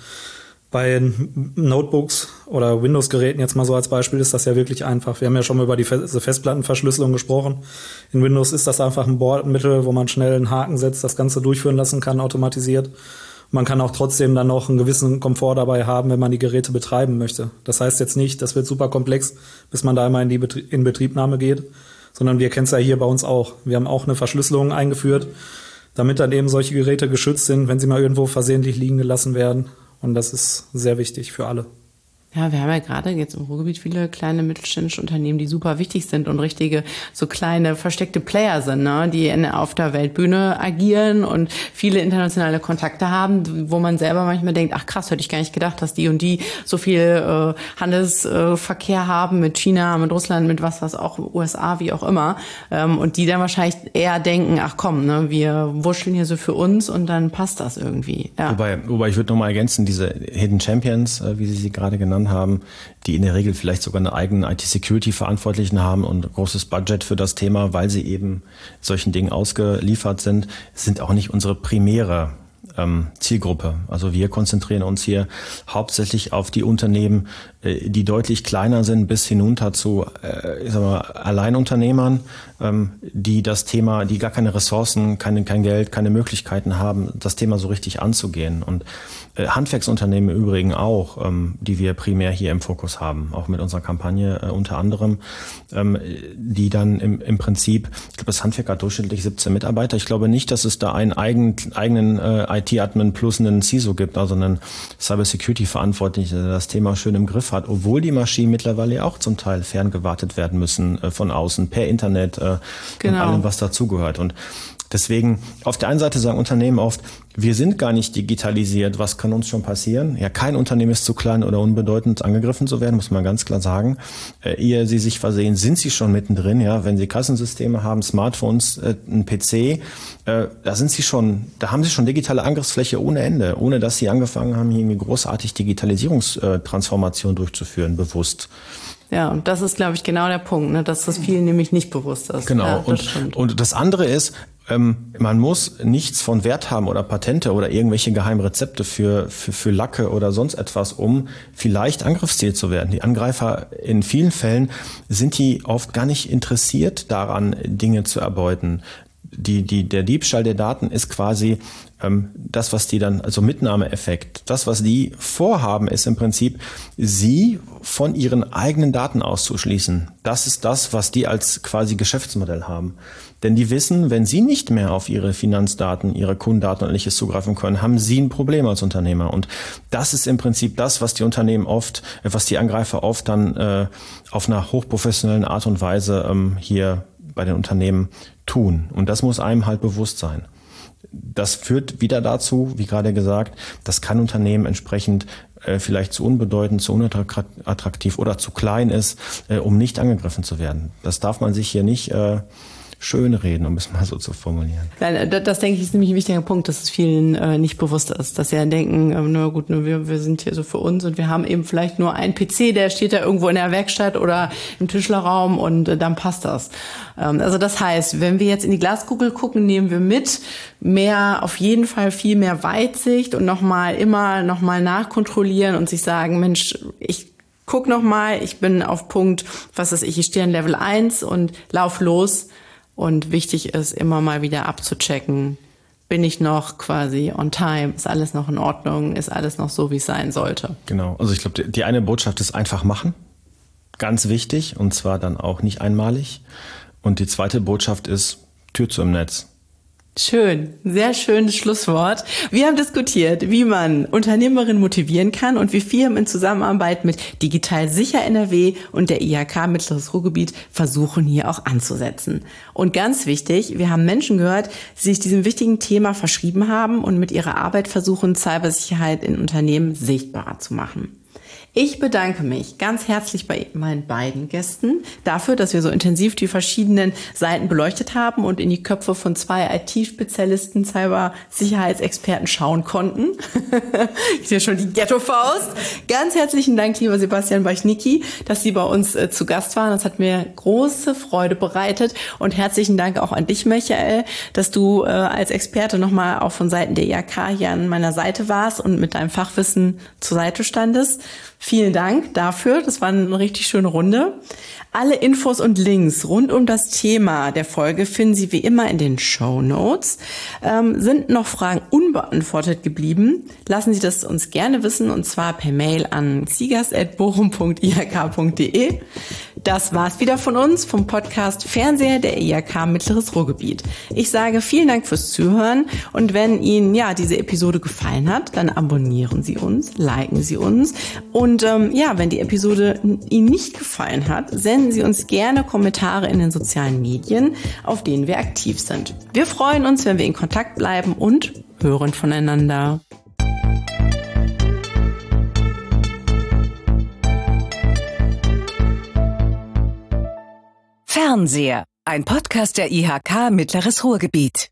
bei Notebooks oder Windows-Geräten jetzt mal so als Beispiel ist das ja wirklich einfach. Wir haben ja schon mal über die Festplattenverschlüsselung gesprochen. In Windows ist das einfach ein Bordmittel, wo man schnell einen Haken setzt, das Ganze durchführen lassen kann, automatisiert. Man kann auch trotzdem dann noch einen gewissen Komfort dabei haben, wenn man die Geräte betreiben möchte. Das heißt jetzt nicht, das wird super komplex, bis man da einmal in die Betrie- in Betriebnahme geht, sondern wir kennen es ja hier bei uns auch. Wir haben auch eine Verschlüsselung eingeführt, damit dann eben solche Geräte geschützt sind, wenn sie mal irgendwo versehentlich liegen gelassen werden. Und das ist sehr wichtig für alle. Ja, wir haben ja gerade jetzt im Ruhrgebiet viele kleine mittelständische Unternehmen, die super wichtig sind und richtige so kleine versteckte Player sind, ne, die in, auf der Weltbühne agieren und viele internationale Kontakte haben, wo man selber manchmal denkt, ach krass, hätte ich gar nicht gedacht, dass die und die so viel äh, Handelsverkehr äh, haben mit China, mit Russland, mit was was auch, U S A, wie auch immer. Ähm, und die dann wahrscheinlich eher denken, ach komm, ne, wir wuscheln hier so für uns und dann passt das irgendwie. Ja. Wobei, wobei ich würde nochmal ergänzen, diese Hidden Champions, äh, wie Sie sie gerade genannt haben, die in der Regel vielleicht sogar eine eigene I T-Security-Verantwortlichen haben und ein großes Budget für das Thema, weil sie eben solchen Dingen ausgeliefert sind, sind auch nicht unsere primäre ähm, Zielgruppe. Also wir konzentrieren uns hier hauptsächlich auf die Unternehmen, äh, die deutlich kleiner sind, bis hinunter zu äh, ich sag mal, Alleinunternehmern, ähm, die das Thema, die gar keine Ressourcen, keine, kein Geld, keine Möglichkeiten haben, das Thema so richtig anzugehen. Und Handwerksunternehmen im Übrigen auch, ähm, die wir primär hier im Fokus haben, auch mit unserer Kampagne äh, unter anderem, ähm, die dann im, im Prinzip, ich glaube, das Handwerk hat durchschnittlich siebzehn Mitarbeiter. Ich glaube nicht, dass es da einen eigen, eigenen äh, I T-Admin plus einen C I S O gibt, also einen Cybersecurity-Verantwortlichen, der das Thema schön im Griff hat, obwohl die Maschinen mittlerweile ja auch zum Teil ferngewartet werden müssen äh, von außen, per Internet äh, genau. Und allem, was dazugehört. Und deswegen, auf der einen Seite sagen Unternehmen oft, wir sind gar nicht digitalisiert, was kann uns schon passieren? Ja, kein Unternehmen ist zu klein oder unbedeutend angegriffen zu werden, muss man ganz klar sagen. Äh, ehe sie sich versehen, sind sie schon mittendrin. Ja, wenn sie Kassensysteme haben, Smartphones, äh, ein P C, äh, da sind sie schon, da haben sie schon digitale Angriffsfläche ohne Ende, ohne dass sie angefangen haben, hier irgendwie großartig Digitalisierungstransformation durchzuführen, bewusst. Ja, und das ist, glaube ich, genau der Punkt, ne, dass das vielen nämlich nicht bewusst ist. Genau. Ja, das und, und das andere ist, ähm, man muss nichts von Wert haben oder Patente oder irgendwelche geheimen Rezepte für, für, für Lacke oder sonst etwas, um vielleicht Angriffsziel zu werden. Die Angreifer in vielen Fällen sind die oft gar nicht interessiert daran, Dinge zu erbeuten. Die, die, der Diebstahl der Daten ist quasi ähm, das, was die dann, also Mitnahmeeffekt, das, was die vorhaben, ist im Prinzip, sie von ihren eigenen Daten auszuschließen. Das ist das, was die als quasi Geschäftsmodell haben. Denn die wissen, wenn sie nicht mehr auf ihre Finanzdaten, ihre Kundendaten und ähnliches zugreifen können, haben sie ein Problem als Unternehmer. Und das ist im Prinzip das, was die Unternehmen oft, was die Angreifer oft dann äh, auf einer hochprofessionellen Art und Weise ähm, hier bei den Unternehmen tun. Und das muss einem halt bewusst sein. Das führt wieder dazu, wie gerade gesagt, dass kein Unternehmen entsprechend äh, vielleicht zu unbedeutend, zu unattraktiv oder zu klein ist, äh, um nicht angegriffen zu werden. Das darf man sich hier nicht äh, schönreden, um es mal so zu formulieren. Nein, das, das denke ich ist nämlich ein wichtiger Punkt, dass es vielen äh, nicht bewusst ist, dass sie ja denken, äh, na gut, ne, wir, wir sind hier so für uns und wir haben eben vielleicht nur einen P C, der steht da irgendwo in der Werkstatt oder im Tischlerraum und äh, dann passt das. Ähm, also das heißt, wenn wir jetzt in die Glaskugel gucken, nehmen wir mit mehr, auf jeden Fall viel mehr Weitsicht und nochmal immer nochmal nachkontrollieren und sich sagen, Mensch, ich guck nochmal, ich bin auf Punkt, was weiß ich, ich stehe an Level eins und lauf los. Und wichtig ist, immer mal wieder abzuchecken, bin ich noch quasi on time, ist alles noch in Ordnung, ist alles noch so, wie es sein sollte. Genau, also ich glaube, die eine Botschaft ist einfach machen, ganz wichtig und zwar dann auch nicht einmalig. Und die zweite Botschaft ist Tür zu im Netz. Schön, sehr schönes Schlusswort. Wir haben diskutiert, wie man Unternehmerinnen motivieren kann und wie Firmen in Zusammenarbeit mit Digital Sicher N R W und der I H K Mittleres Ruhrgebiet versuchen, hier auch anzusetzen. Und ganz wichtig, wir haben Menschen gehört, die sich diesem wichtigen Thema verschrieben haben und mit ihrer Arbeit versuchen, Cybersicherheit in Unternehmen sichtbarer zu machen. Ich bedanke mich ganz herzlich bei meinen beiden Gästen dafür, dass wir so intensiv die verschiedenen Seiten beleuchtet haben und in die Köpfe von zwei I T-Spezialisten, Cybersicherheitsexperten schauen konnten. Ich sehe schon die Ghetto-Faust. Ganz herzlichen Dank, lieber Sebastian Bachnicki, dass Sie bei uns äh, zu Gast waren. Das hat mir große Freude bereitet. Und herzlichen Dank auch an dich, Michael, dass du äh, als Experte nochmal auch von Seiten der I H K hier an meiner Seite warst und mit deinem Fachwissen zur Seite standest. Vielen Dank dafür. Das war eine richtig schöne Runde. Alle Infos und Links rund um das Thema der Folge finden Sie wie immer in den Shownotes. Ähm, sind noch Fragen unbeantwortet geblieben? Lassen Sie das uns gerne wissen, und zwar per Mail an ziegers at bochum punkt i h k punkt d e. Das war's wieder von uns, vom Podcast Fernseher der I H K Mittleres Ruhrgebiet. Ich sage vielen Dank fürs Zuhören, und wenn Ihnen ja diese Episode gefallen hat, dann abonnieren Sie uns, liken Sie uns, und ähm, ja, wenn die Episode Ihnen nicht gefallen hat, senden Sie uns gerne Kommentare in den sozialen Medien, auf denen wir aktiv sind. Wir freuen uns, wenn wir in Kontakt bleiben und hören voneinander. Fernseher, ein Podcast der I H K Mittleres Ruhrgebiet.